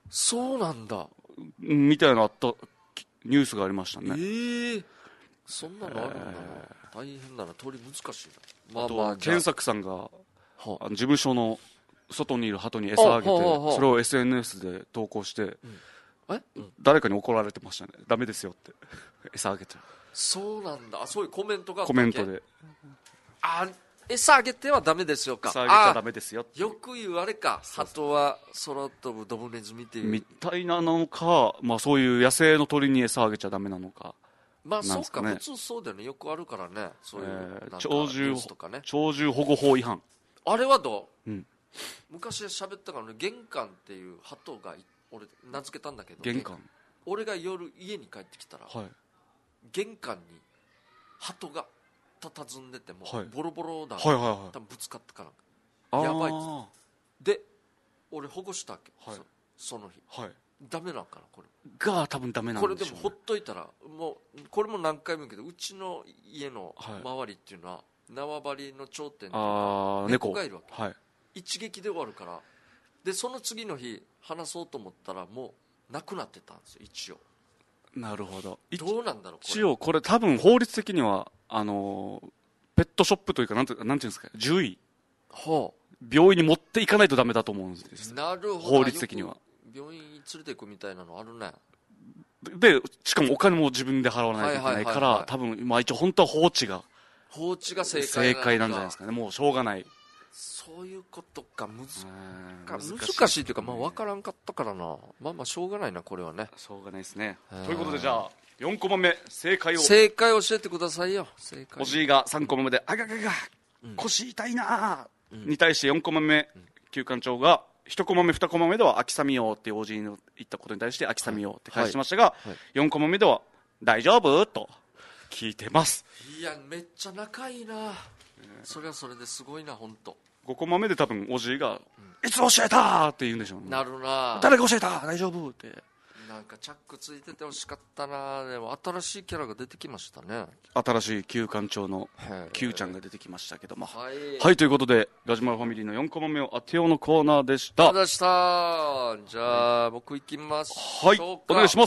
そうなんだみたいなニュースがありましたね。 そんなのあるんだな、大変だな、鳥難しいな。あと健作さんが事務所の外にいる鳩に餌あげて、それを SNS で投稿して、誰かに怒られてましたね。ダメですよって餌あげちゃう。 そうなんだ、そういうコメントがあったっけ。 コメントで餌あげてはダメですよか。 餌あげちゃダメですよって。 よく言うあれか、鳩は空飛ぶドブネズミっていうみたいなのか、そういう野生の鳥に餌あげちゃダメなのか。 そうか、普通そうだよね、よくあるからね、そういう鳥獣とかね、鳥獣保護法違反。 あれはどう、昔喋ったからね、玄関っていう鳩が俺名付けたんだけど、 玄関、 俺が夜家に帰ってきたら、玄関に鳩が佇んでても、ボロボロだ、多分ぶつかったからやばいっつってで俺保護したわけ、その日、ダメなのかな、これが多分ダメなんでしょうね。 これでもほっといたら、もうこれも何回も言うけど、うちの家の周りっていうのは、縄張りの頂点っていうか猫がいるわけ、一撃で終わるから。でその次の日話そうと思ったらもうなくなってたんですよ、一応。 なるほど。 どうなんだろう、 一応これ多分法律的にはペットショップというかなんていうんですか、獣医、病院に持っていかないとダメだと思うんです。 なるほど、 法律的には病院に連れていくみたいなのあるね。 でしかもお金も自分で払わないといけないから、多分一応本当は放置が正解なんじゃないですかね。もうしょうがない。 そういうことか。難しいというか、分からんかったからな。しょうがないな、これはね。 しょうがないですね。ということで、じゃあ4コマ目正解を教えてくださいよ。 おじいが3コマ目であががが腰痛いなに対して4コマ目、旧館長が1コマ目2コマ目では秋雨よっていうおじいの言ったことに対して秋雨よって返しましたが、4コマ目では大丈夫と聞いてます。 いや、めっちゃ仲いいな。それはそれですごいな、本当。 5コマ目で多分おじいがいつ教えたって言うんでしょうね。 なるな。 誰が教えた大丈夫って。 なんかチャックついててほしかったな。でも新しいキャラが出てきましたね。 新しい旧館長の Q ちゃんが出てきましたけども、はい、ということでガジュマルファミリーの4コマ目を当てようのコーナーでした。 じゃあ、僕いきますしょうか。 はい、お願いします。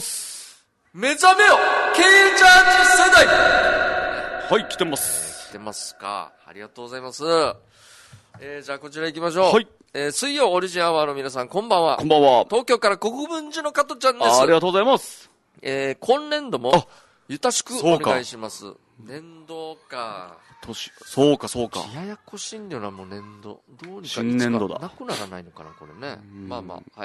目覚めよ K ジャージ世代。 はい、来てます。 来てますか。ありがとうございます。じゃあこちら行きましょう。はい。水曜オリジンアワーの皆さん、こんばんは。 こんばんは。 東京から国分寺の加トちゃんです。 ありがとうございます。 今年度もゆたしくお願いします。年度か。 そうか。 ややこしいんだよな、もう年度。どうにか新年度だ。 なくならないのかな、これね。はい。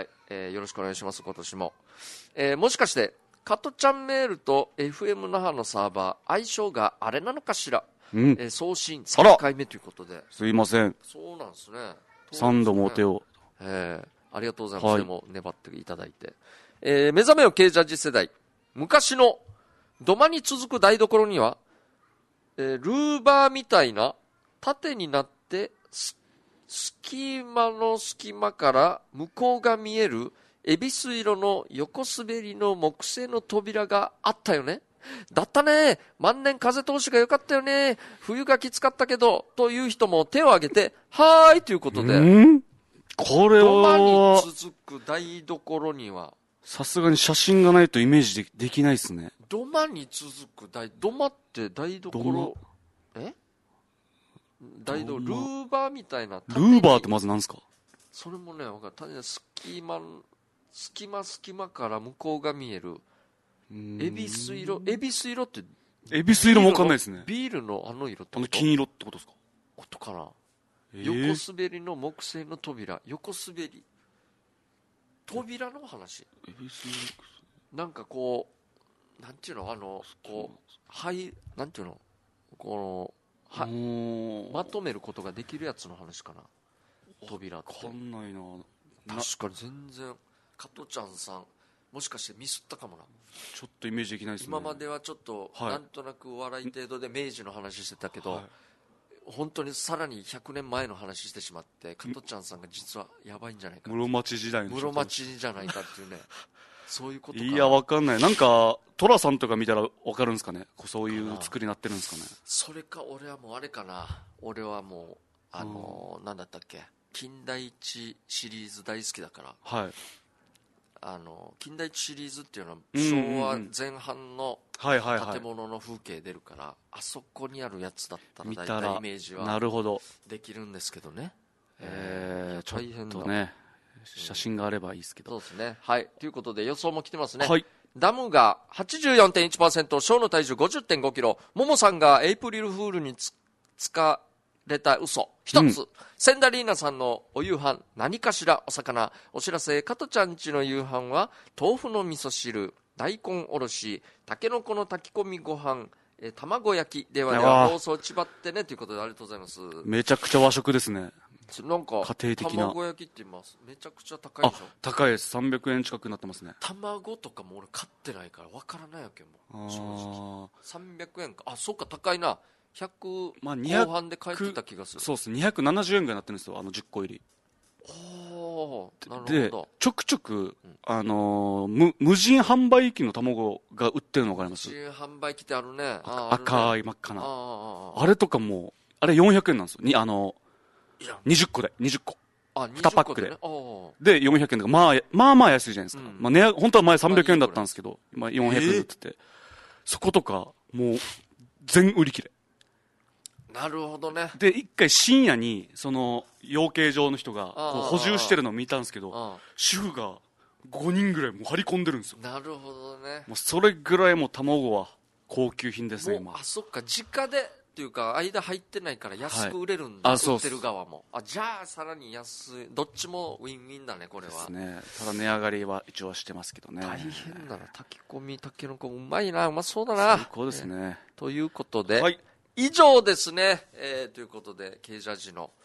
よろしくお願いします、今年も。もしかして、加トちゃんメールと FM 那覇のサーバー、相性があれなのかしら。送信3回目ということで。 すいません。 そうなんですね。 3度もお手を。 ありがとうございます。でも粘っていただいて。目覚めよ K ジャージ世代。昔の土間に続く台所には、ルーバーみたいな縦になって隙間の隙間から向こうが見える恵比寿色の横滑りの木製の扉があったよね。だったね。万年風通しが良かったよね。冬がきつかったけど、という人も手を挙げて、はーいということで。 これは、 土間に続く台所には、 さすがに写真がないとイメージできないですね。 土間に続く土間って台所、台所、ルーバーみたいな。 ルーバーってまず何ですか？ それもね、わかる。隙間から向こうが見える。恵比寿色って、 恵比寿色もわかんないですね。 ビールのあの色ってこと？ 金色ってことですか？ ことかな。横滑りの木製の扉。横滑り。扉の話。なんかこう、なんていうのこう、なんていうのまとめることができるやつの話かな。扉って。 わかんないな。 確かに全然、加トちゃんさん、もしかしてミスったかもな。 ちょっとイメージできないですね。 今まではちょっと、なんとなく笑い程度で明治の話してたけど、本当にさらに100年前の話してしまって、加トちゃんさんが実はやばいんじゃないか。 室町時代の。 室町じゃないかっていうね。そういうことか。 いや、わかんない。なんか、寅さんとか見たらわかるんですかね。そういう作りになってるんですかね。 それか、俺はもうあれかな。俺はもう、なんだったっけ。金田一シリーズ大好きだから。 はい。 近代一シリーズっていうのは昭和前半の建物の風景出るから、あそこにあるやつだったら大体イメージはできるんですけどね。 ちょっとね、写真があればいいですけど。 そうですね。はい。ということで予想も来てますね。 はい。 ダムが 84.1%、ショーの体重 50.5 キロ、モモさんがエイプリルフールにつかれた嘘一つ、センダリーナさんのお夕飯何かしらお魚。お知らせ、加トちゃんちの夕飯は豆腐の味噌汁、大根おろし、たけのこの炊き込みご飯、卵焼き。では放送ちばってねということで、ありがとうございます。 めちゃくちゃ和食ですね。 なんか家庭的な卵焼きって言います。めちゃくちゃ高いでしょ。 高いです。300円近くなってますね。 卵とかも俺買ってないから分からないわけも。正直300円か。あ、そっか、高いな。100後半で買えてた気がする。 そうです。270円ぐらいになってるんですよ、10個入り。 なるほど。 でちょくちょく、無人販売機の卵が売ってるの分かります？ 無人販売機ってあるね。 赤い真っ赤な あれとかもあれ400円なんですよ。20個で20個2パックで、で400円とか、まあ安いじゃないですか。本当は前300円だったんですけど、今400円売ってて、そことかもう全売り切れ。 なるほどね。 で一回深夜にその養鶏場の人がこう補充してるのを見たんですけど、主婦が5人ぐらいもう張り込んでるんですよ。 なるほどね。 もうそれぐらいもう卵は高級品ですね。今そっか、直でっていうか間入ってないから安く売れるんだ、売ってる側も。じゃあさらに安い。どっちもウィンウィンだね、これは。ですね。 ただ値上がりは一応はしてますけどね。 大変だな。炊き込みたけのこうまいな。うまそうだな。 最高ですね。 ということで、以上ですね。ということでケージャージの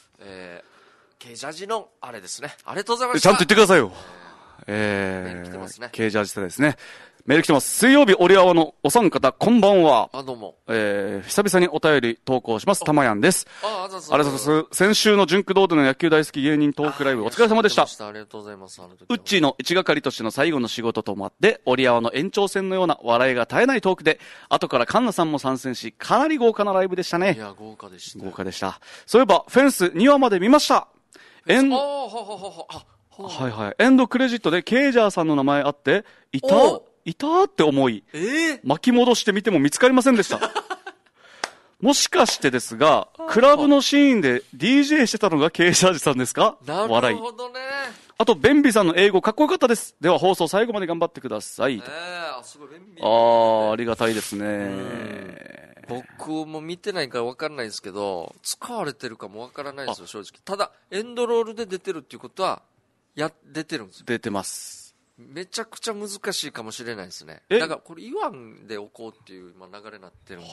あれですね。ありがとうございました。 ちゃんと言ってくださいよ。 メール来てますね。 ケージャージ世代ですね。メール来てます。水曜日オリアワのお三方、こんばんは。 どうも。 久々にお便り投稿します。たまやんです。ありがとうございます。先週の純駆動での野球大好き芸人トークライブお疲れ様でした。 ありがとうございます。 ウッチーの一係としての最後の仕事ともあって、オリアワの延長戦のような笑いが絶えないトークで、後からカンナさんも参戦し、かなり豪華なライブでしたね。 いや、豪華でした。 豪華でした。そういえば、フェンス2話まで見ました。はいはい。エンドクレジットでケイジャーさんの名前あって、いたって思い、巻き戻してみても見つかりませんでした。もしかしてですが、クラブのシーンで DJ してたのがケイジャージさんですか？ なるほどね。 あと、ベンビさんの英語かっこよかったです。では放送最後まで頑張ってください。 すごい、ベンビありがたいですね。 僕も見てないから分からないですけど、使われてるかも分からないですよ、正直。ただ、エンドロールで出てるっていうことは、出てるんですよ。 出てます。 めちゃくちゃ難しいかもしれないですね。だからこれ言わんでおこうっていう今流れになってるんで。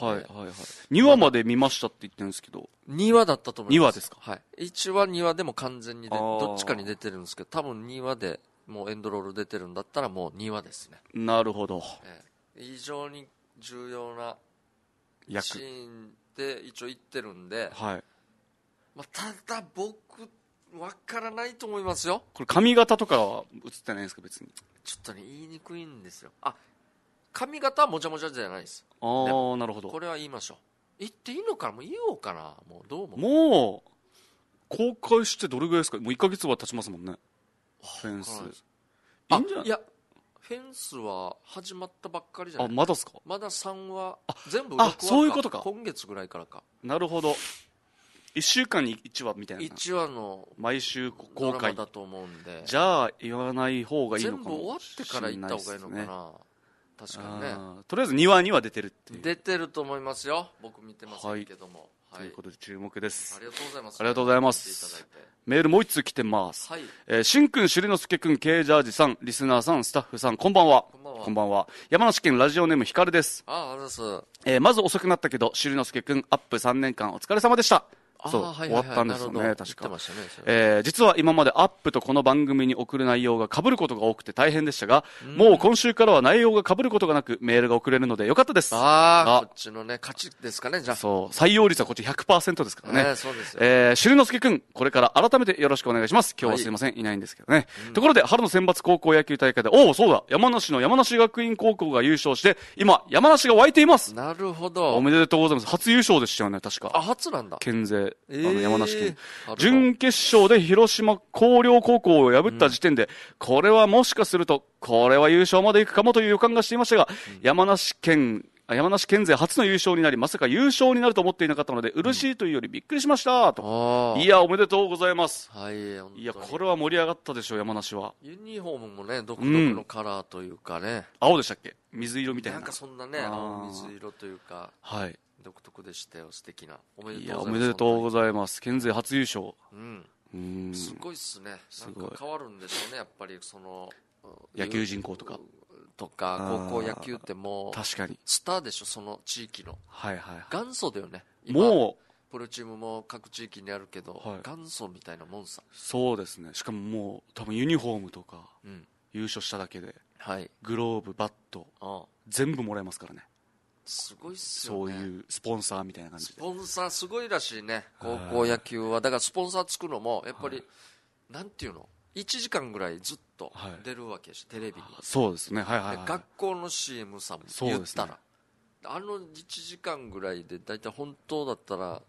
2話まで見ましたって言ってるんですけど。 2話だったと思います。 2話ですか？ はい。1話2話でも完全にどっちかに出てるんですけど、多分2話でもうエンドロール出てるんだったらもう2話ですね。 なるほど。 非常に重要なシーンで一応言ってるんで、ただ僕わからないと思いますよ。 これ髪型とかは映ってないんですか？別にちょっとね、言いにくいんですよ。髪型はもちゃもちゃじゃないです。 なるほど。 これは言いましょう。言っていいのかな？もう言おうかな。もうどうも。 もう公開してどれぐらいですか？もう1ヶ月は経ちますもんね。フェンスいいんじゃない？ いや、フェンスは始まったばっかりじゃない。 まだですか？ まだ3話全部6話か。 そういうことか。 今月ぐらいからか。 なるほど。1週間に1話みたいな。 1話の毎週公開だと思うんで。 じゃあ言わない方がいいのかもしれないですね。全部終わってから言った方がいいのかな。確かにね。 とりあえず2話には出てるっていう。 出てると思いますよ。僕見てませんけども。 ということで注目です。 ありがとうございます。 ありがとうございます。メールもう1通来てます。しんくん、しりのすけくん、ケイジャージさん、リスナーさん、スタッフさん、こんばんは。こんばんは。山梨県ラジオネームひかるです。まず遅くなったけど、しりのすけくん、アップ3年間お疲れ様でした。終わったんですよね、確か。実は今までアップとこの番組に送る内容が被ることが多くて大変でしたが、もう今週からは内容が被ることがなくメールが送れるのでよかったです。 こっちのね、勝ちですかね、じゃあ。 そう、採用率はこっち 100% ですからね。 そうですよ。 しりのすけくん、これから改めてよろしくお願いします。今日はすいません、いないんですけどね。ところで、春の選抜高校野球大会で、そうだ、山梨の山梨学院高校が優勝して、今、山梨が湧いています。 なるほど。 おめでとうございます。初優勝でしたよね、確か。 初なんだ。 県勢。 で、山梨県。準決勝で広島広陵高校を破った時点で、これはもしかすると、これは優勝まで行くかもという予感がしていましたが、山梨県勢初の優勝になり、まさか優勝になると思っていなかったので、嬉しいというよりびっくりしましたと。いや、おめでとうございます。 はい、 いや、これは盛り上がったでしょう、山梨は。 ユニフォームもね、独特のカラーというかね。 青でしたっけ？水色みたいな。 なんかそんなね、水色というか、 はい。 独特でしたよ、素敵な。 おめでとうございます。県勢初優勝。 すごいっすね。なんか変わるんでしょうね、やっぱりその、 野球人口とか。 高校野球ってもう確かにスターでしょ、その地域の。 はいはい。 元祖だよね。 もうプロチームも各地域にあるけど、元祖みたいなもんさ。 そうですね。しかももう多分ユニフォームとか、優勝しただけで、グローブ、バット、全部もらえますからね。 すごいっすよね。 そういうスポンサーみたいな感じで。 スポンサーすごいらしいね、高校野球は。だからスポンサーつくのもやっぱり、なんていうの、1時間ぐらいずっと出るわけでしょ、テレビに。 そうですね、はいはいはい。 学校の CM さんも言ったら、あの1時間ぐらいで大体本当だったら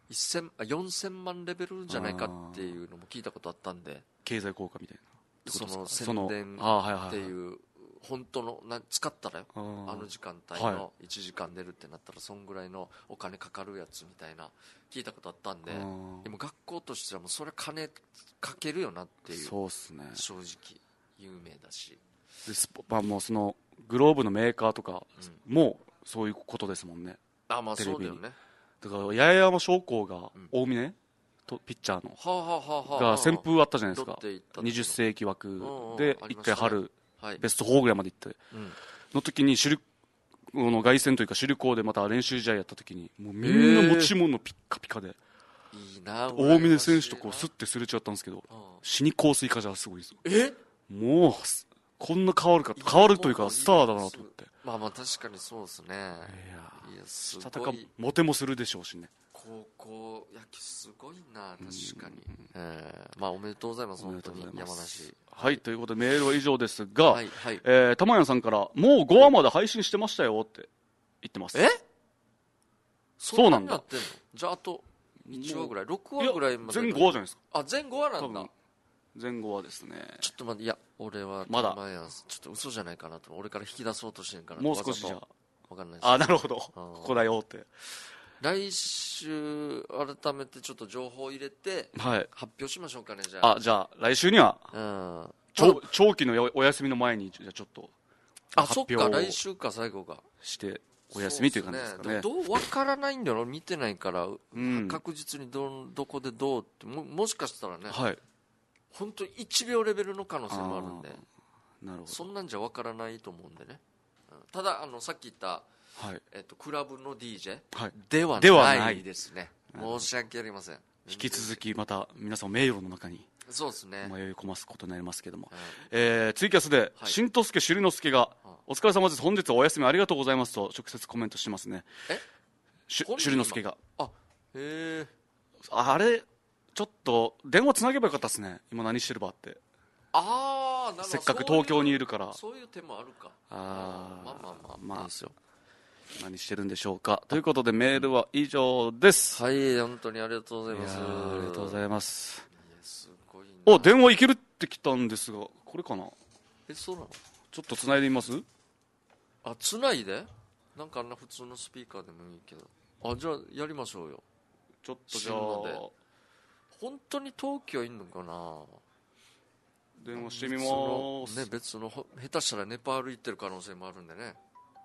4000万レベルじゃないかっていうのも聞いたことあったんで。 経済効果みたいな。 その宣伝っていう本当の使ったらよ、あの時間帯の1時間出るってなったらそんぐらいのお金かかるやつみたいな聞いたことあったんで、でも学校としてはもうそれ金かけるよなっていう。 そうっすね、 正直有名だし。 でもうそのグローブのメーカーとかもそういうことですもんね。 まあそうだよね。 だから八重山商工が大峰とピッチャーのが旋風あったじゃないですか。20世紀枠で1回春ベスト4ぐらいまで行っての時に凱旋というか首里校でまた練習試合やった時にもうみんな持ち物ピッカピカで、 いいな、 大峰選手とこうスッてすれ違ったんですけど、死に香水かじゃすごいですよ。もうこんな変わるというかスターだなと思って。 まあ確かにそうですね。いやすごい。 モテもするでしょうしね。 高校野球すごいな、確かに。まあおめでとうございます、本当に山梨。 はい、ということでメールは以上ですが、玉屋さんからもう5話まで配信してましたよって言ってます。そうなんだ。 じゃああと1話ぐらい、6話ぐらいまで。 全5話じゃないですか。 全5話なんだ。 全5話ですね。 ちょっと待って、いや俺はまだちょっと嘘じゃないかなと、俺から引き出そうとしてんから。 もう少しじゃ分かんないです。 なるほど、ここだよって。 来週改めてちょっと情報を入れて発表しましょうかね。じゃあ来週には長期のお休みの前にじゃあちょっとそっか、来週か最後がしてお休みという感じですかね。 どう分からないんだろう、見てないから、確実にどこでどうって もしかしたらね、本当に1秒レベルの可能性もあるんで、 なるほど、 そんなんじゃ分からないと思うんでね。たださっき言ったクラブの DJ ではないですね。申し訳ありません。 引き続きまた皆さん迷路の中にそうですね、 迷い込ますことになりますけども、ツイキャスで新之助朱里之助がお疲れ様です、本日はお休みありがとうございますと直接コメントしてますね。朱里之助があれちょっと電話つなげばよかったですね、今何してるばって。せっかく東京にいるから。 そういう手もあるか。まあですよ。 何してるんでしょうか。ということでメールは以上です。 はい、本当にありがとうございます。 ありがとうございます。 すごいな。 電話いけるって来たんですが、これかな。 そうなの。 ちょっと繋いでみます。 繋いでなんか普通のスピーカーでもいいけど。じゃあやりましょうよ。 ちょっとじゃあ本当に東京いんのかな。 電話してみます。 別の下手したらネパール行ってる可能性もあるんでね。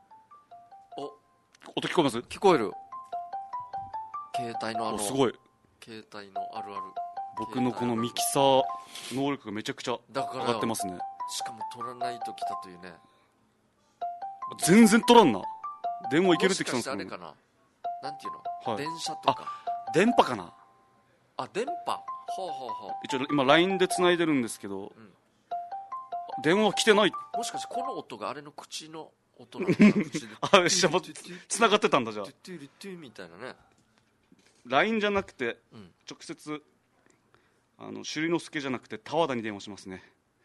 音聞こえます？ 聞こえる。携帯のすごい。 携帯のあるある。 僕のこのミキサー能力がめちゃくちゃ上がってますね。 しかも取らないと来たというね。 全然取らんな。電話いけるって来たんですかね。 もしかしてあれかな。なんていうの？電車とか。 電波かな。 電波。 一応今 LINE で繋いでるんですけど、電話来てない。 もしかしてこの音があれの口の音なのかな。 繋がってたんだ。じゃあみたいなね。 LINE じゃなくて直接朱里之助じゃなくて田和田に電話しますね。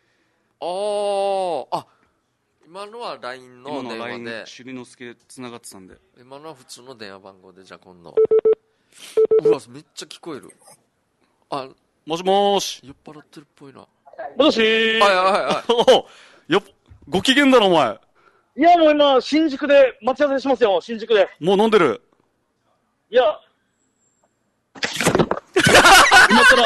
今のは LINE の電話で朱里之助繋がってたんで、 今のは普通の電話番号で、じゃあ今度うわ、めっちゃ聞こえる。あ、 もしもーし。 酔っ払ってるっぽいな。 もしー。 はいはいはい。 ご機嫌だな、お前。 いや、もう今、新宿で待ち合わせしますよ、新宿で。 もう飲んでる。 いや。今から。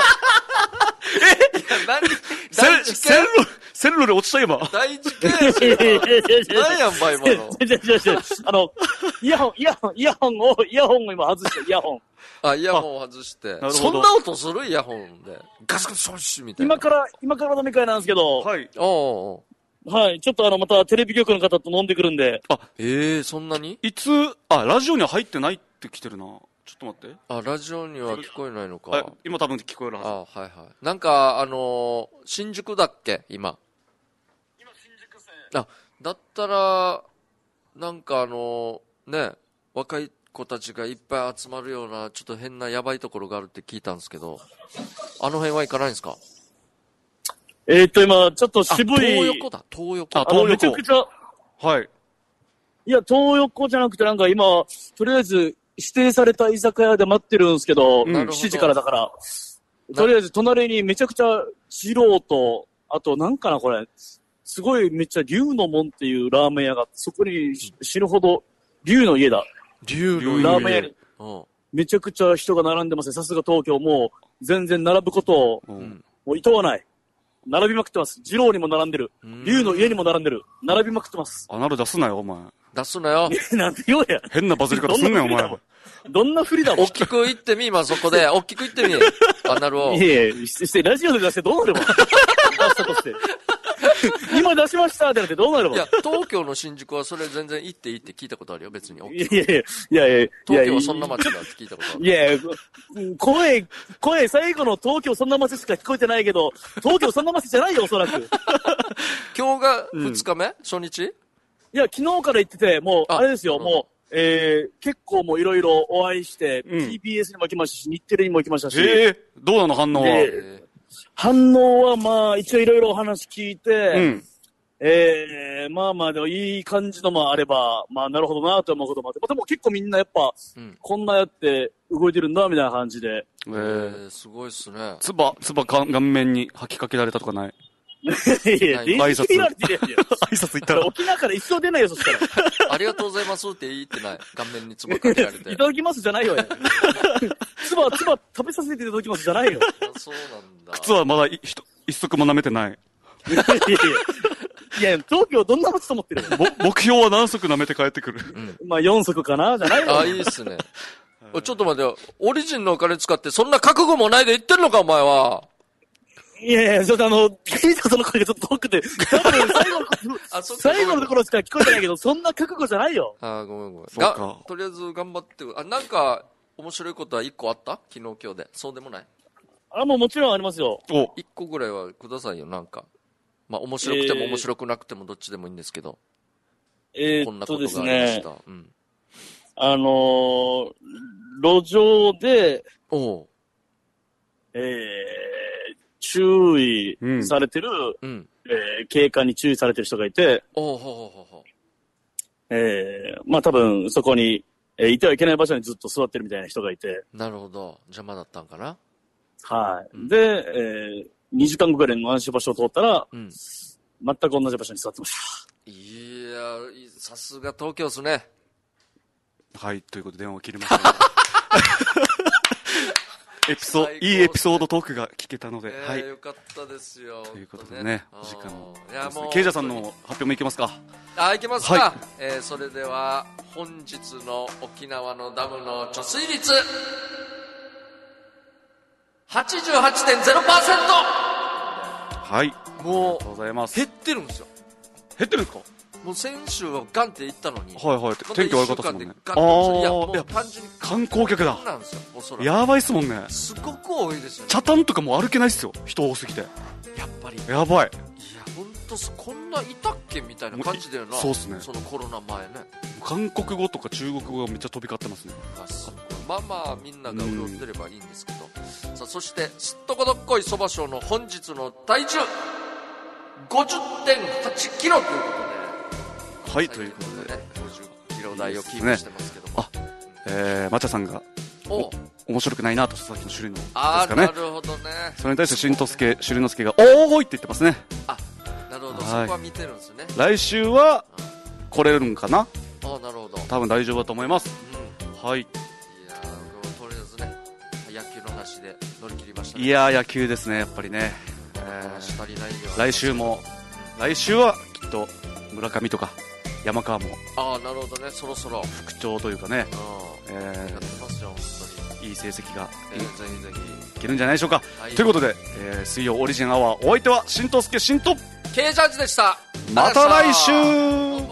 線路で落ちた今。 大事件やし。何やんば、今の。 イヤホンを今外して、イヤホン。 あ、イヤホンを外して。そんな音するイヤホンで。ガスガスショッシュみたいな。 今から飲み会なんですけど。 はい。 はい。ちょっとまたテレビ局の方と飲んでくるんで。 あ、 そんなに？ ラジオには入ってないって来てるな。ちょっと待って。 あ、ラジオには聞こえないのか。 今多分聞こえるはず。 あ、はいはい。なんか、新宿だっけ今新宿線。あ、だったら、なんかね、若い子たちがいっぱい集まるような、ちょっと変なやばいところがあるって聞いたんですけど、あの辺は行かないんですか？ 今、ちょっと渋い。 東横だ、東横。 東横。 めちゃくちゃ。 はい。 いや、東横じゃなくてなんか今、とりあえず、指定された居酒屋で待ってるんですけど、7時からだから、とりあえず隣にめちゃくちゃ二郎と、あとなんかなこれ、すごいめっちゃ龍の門っていうラーメン屋があって、そこに死ぬほど、龍の家だ。 龍の家。 ラーメン屋に。めちゃくちゃ人が並んでますね。さすが東京、もう全然並ぶことを、もう厭わない。並びまくってます。二郎にも並んでる。龍の家にも並んでる。並びまくってます。 アナル出すなよ、お前。 出すなよ。 なんて言うや。 変なバズり方すんなよ、お前。 どんな振りだもん。 大きく言ってみ、今そこで。大きく言ってみ。アナルを。 いやいや、ラジオで出してどうなるわ。出したとして。今出しましたってなってどうなるわ。 いや、東京の新宿はそれ全然行っていいって聞いたことあるよ、別に。 いや、 東京はそんな街だって聞いたことある。 いや、声、最後の東京そんな街しか聞こえてないけど、東京そんな街じゃないよ、おそらく。 今日が2日目、初日？ いや、昨日から行ってて、もう、あれですよ、もう、結構もういろいろお会いして、TBS にも行きましたし、日テレにも行きましたし。 どうなの反応は？ 反応はまあ、一応いろいろお話聞いて、まあまあでもいい感じのもあれば、まあなるほどなと思うこともあって、でも結構みんなやっぱ、こんなやって動いてるんだみたいな感じで。 すごいっすね。 つば顔面に吐きかけられたとかない？ いや、挨拶行ったら。 沖縄から一生出ないよ、そしたら。 ありがとうございますって言ってない。顔面につばかけられて。 いただきますじゃないよ。つば食べさせていただきますじゃないよ。 そうなんだ。 靴はまだ一足も舐めてない。 いや、東京どんな街と思ってる？ 目標は何足舐めて帰ってくる。 まあ4足かなじゃないよ。 あ、いいっすね。ちょっと待ってよ。オリジンのお金使ってそんな覚悟もないで言ってんのか、お前は。 いやいや、ちょっとその声がちょっと遠くて、多分最後のところしか聞こえてないけど、そんな覚悟じゃないよ。 ごめん。とりあえず頑張って。なんか、面白いことは1個あった？昨日今日で。そうでもない？ もちろんありますよ。 1個ぐらいはくださいよ、なんか。まあ、面白くても面白くなくてもどっちでもいいんですけど。こんなことがありました。 路上で、注意されてる、警官に注意されてる人がいて、まあ多分そこに、いてはいけない場所にずっと座ってるみたいな人がいて。 なるほど。邪魔だったんかな。 はい。で、2時間後ぐらいの同じ場所を通ったら、全く同じ場所に座ってました。 いや、さすが東京っすね。 はい、ということで電話を切りました。いいエピソードトークが聞けたので、はい。 よかったですよ。 ということでね、お時間を。ケイジャーさんの発表もいけますか？ いけますか。それでは、本日の沖縄のダムの貯水率、88.0%! はい。 もう、 ありがとうございます。 減ってるんですよ。 減ってるんですか？ もう先週はガンって行ったのに。 天気悪かったですもんね。 いや、もう単純に観光客だ。 なんですよ、おそらく。 やばいっすもんね。 すごく多いですよね。 北谷とかもう歩けないっすよ。人多すぎて。 やっぱり。 やばい。 いや、ほんと、こんないたっけみたいな感じだよな。 そうっすね。 そのコロナ前ね。 韓国語とか中国語がめっちゃ飛び交ってますね。 まあまあ、みんなが潤ってればいいんですけど。さあ、そして、すっとこどっこいそば賞の本日の体重、50.8 キロということで。 はい、ということで、 50キロ台をキープしてますけども。 マチャさんが面白くないなと、佐々木の首里のですかね。 なるほどね。 それに対して新之助、首里之助がおーいって言ってますね。 なるほど、そこは見てるんですね。 来週は来れるんかな。 なるほど。 多分大丈夫だと思います。はい。 いやとりあえずね、野球の話で乗り切りましたね。 いや野球ですね、やっぱりね。 足りないでは来週はきっと村上とか山川もなるほどね、そろそろ復調というかね、 やってますよ、本当にいい成績がぜひぜいけるんじゃないでしょうか。ということで、水曜オリジンアワー、お相手は新之助新と Kジャージでした。 また来週。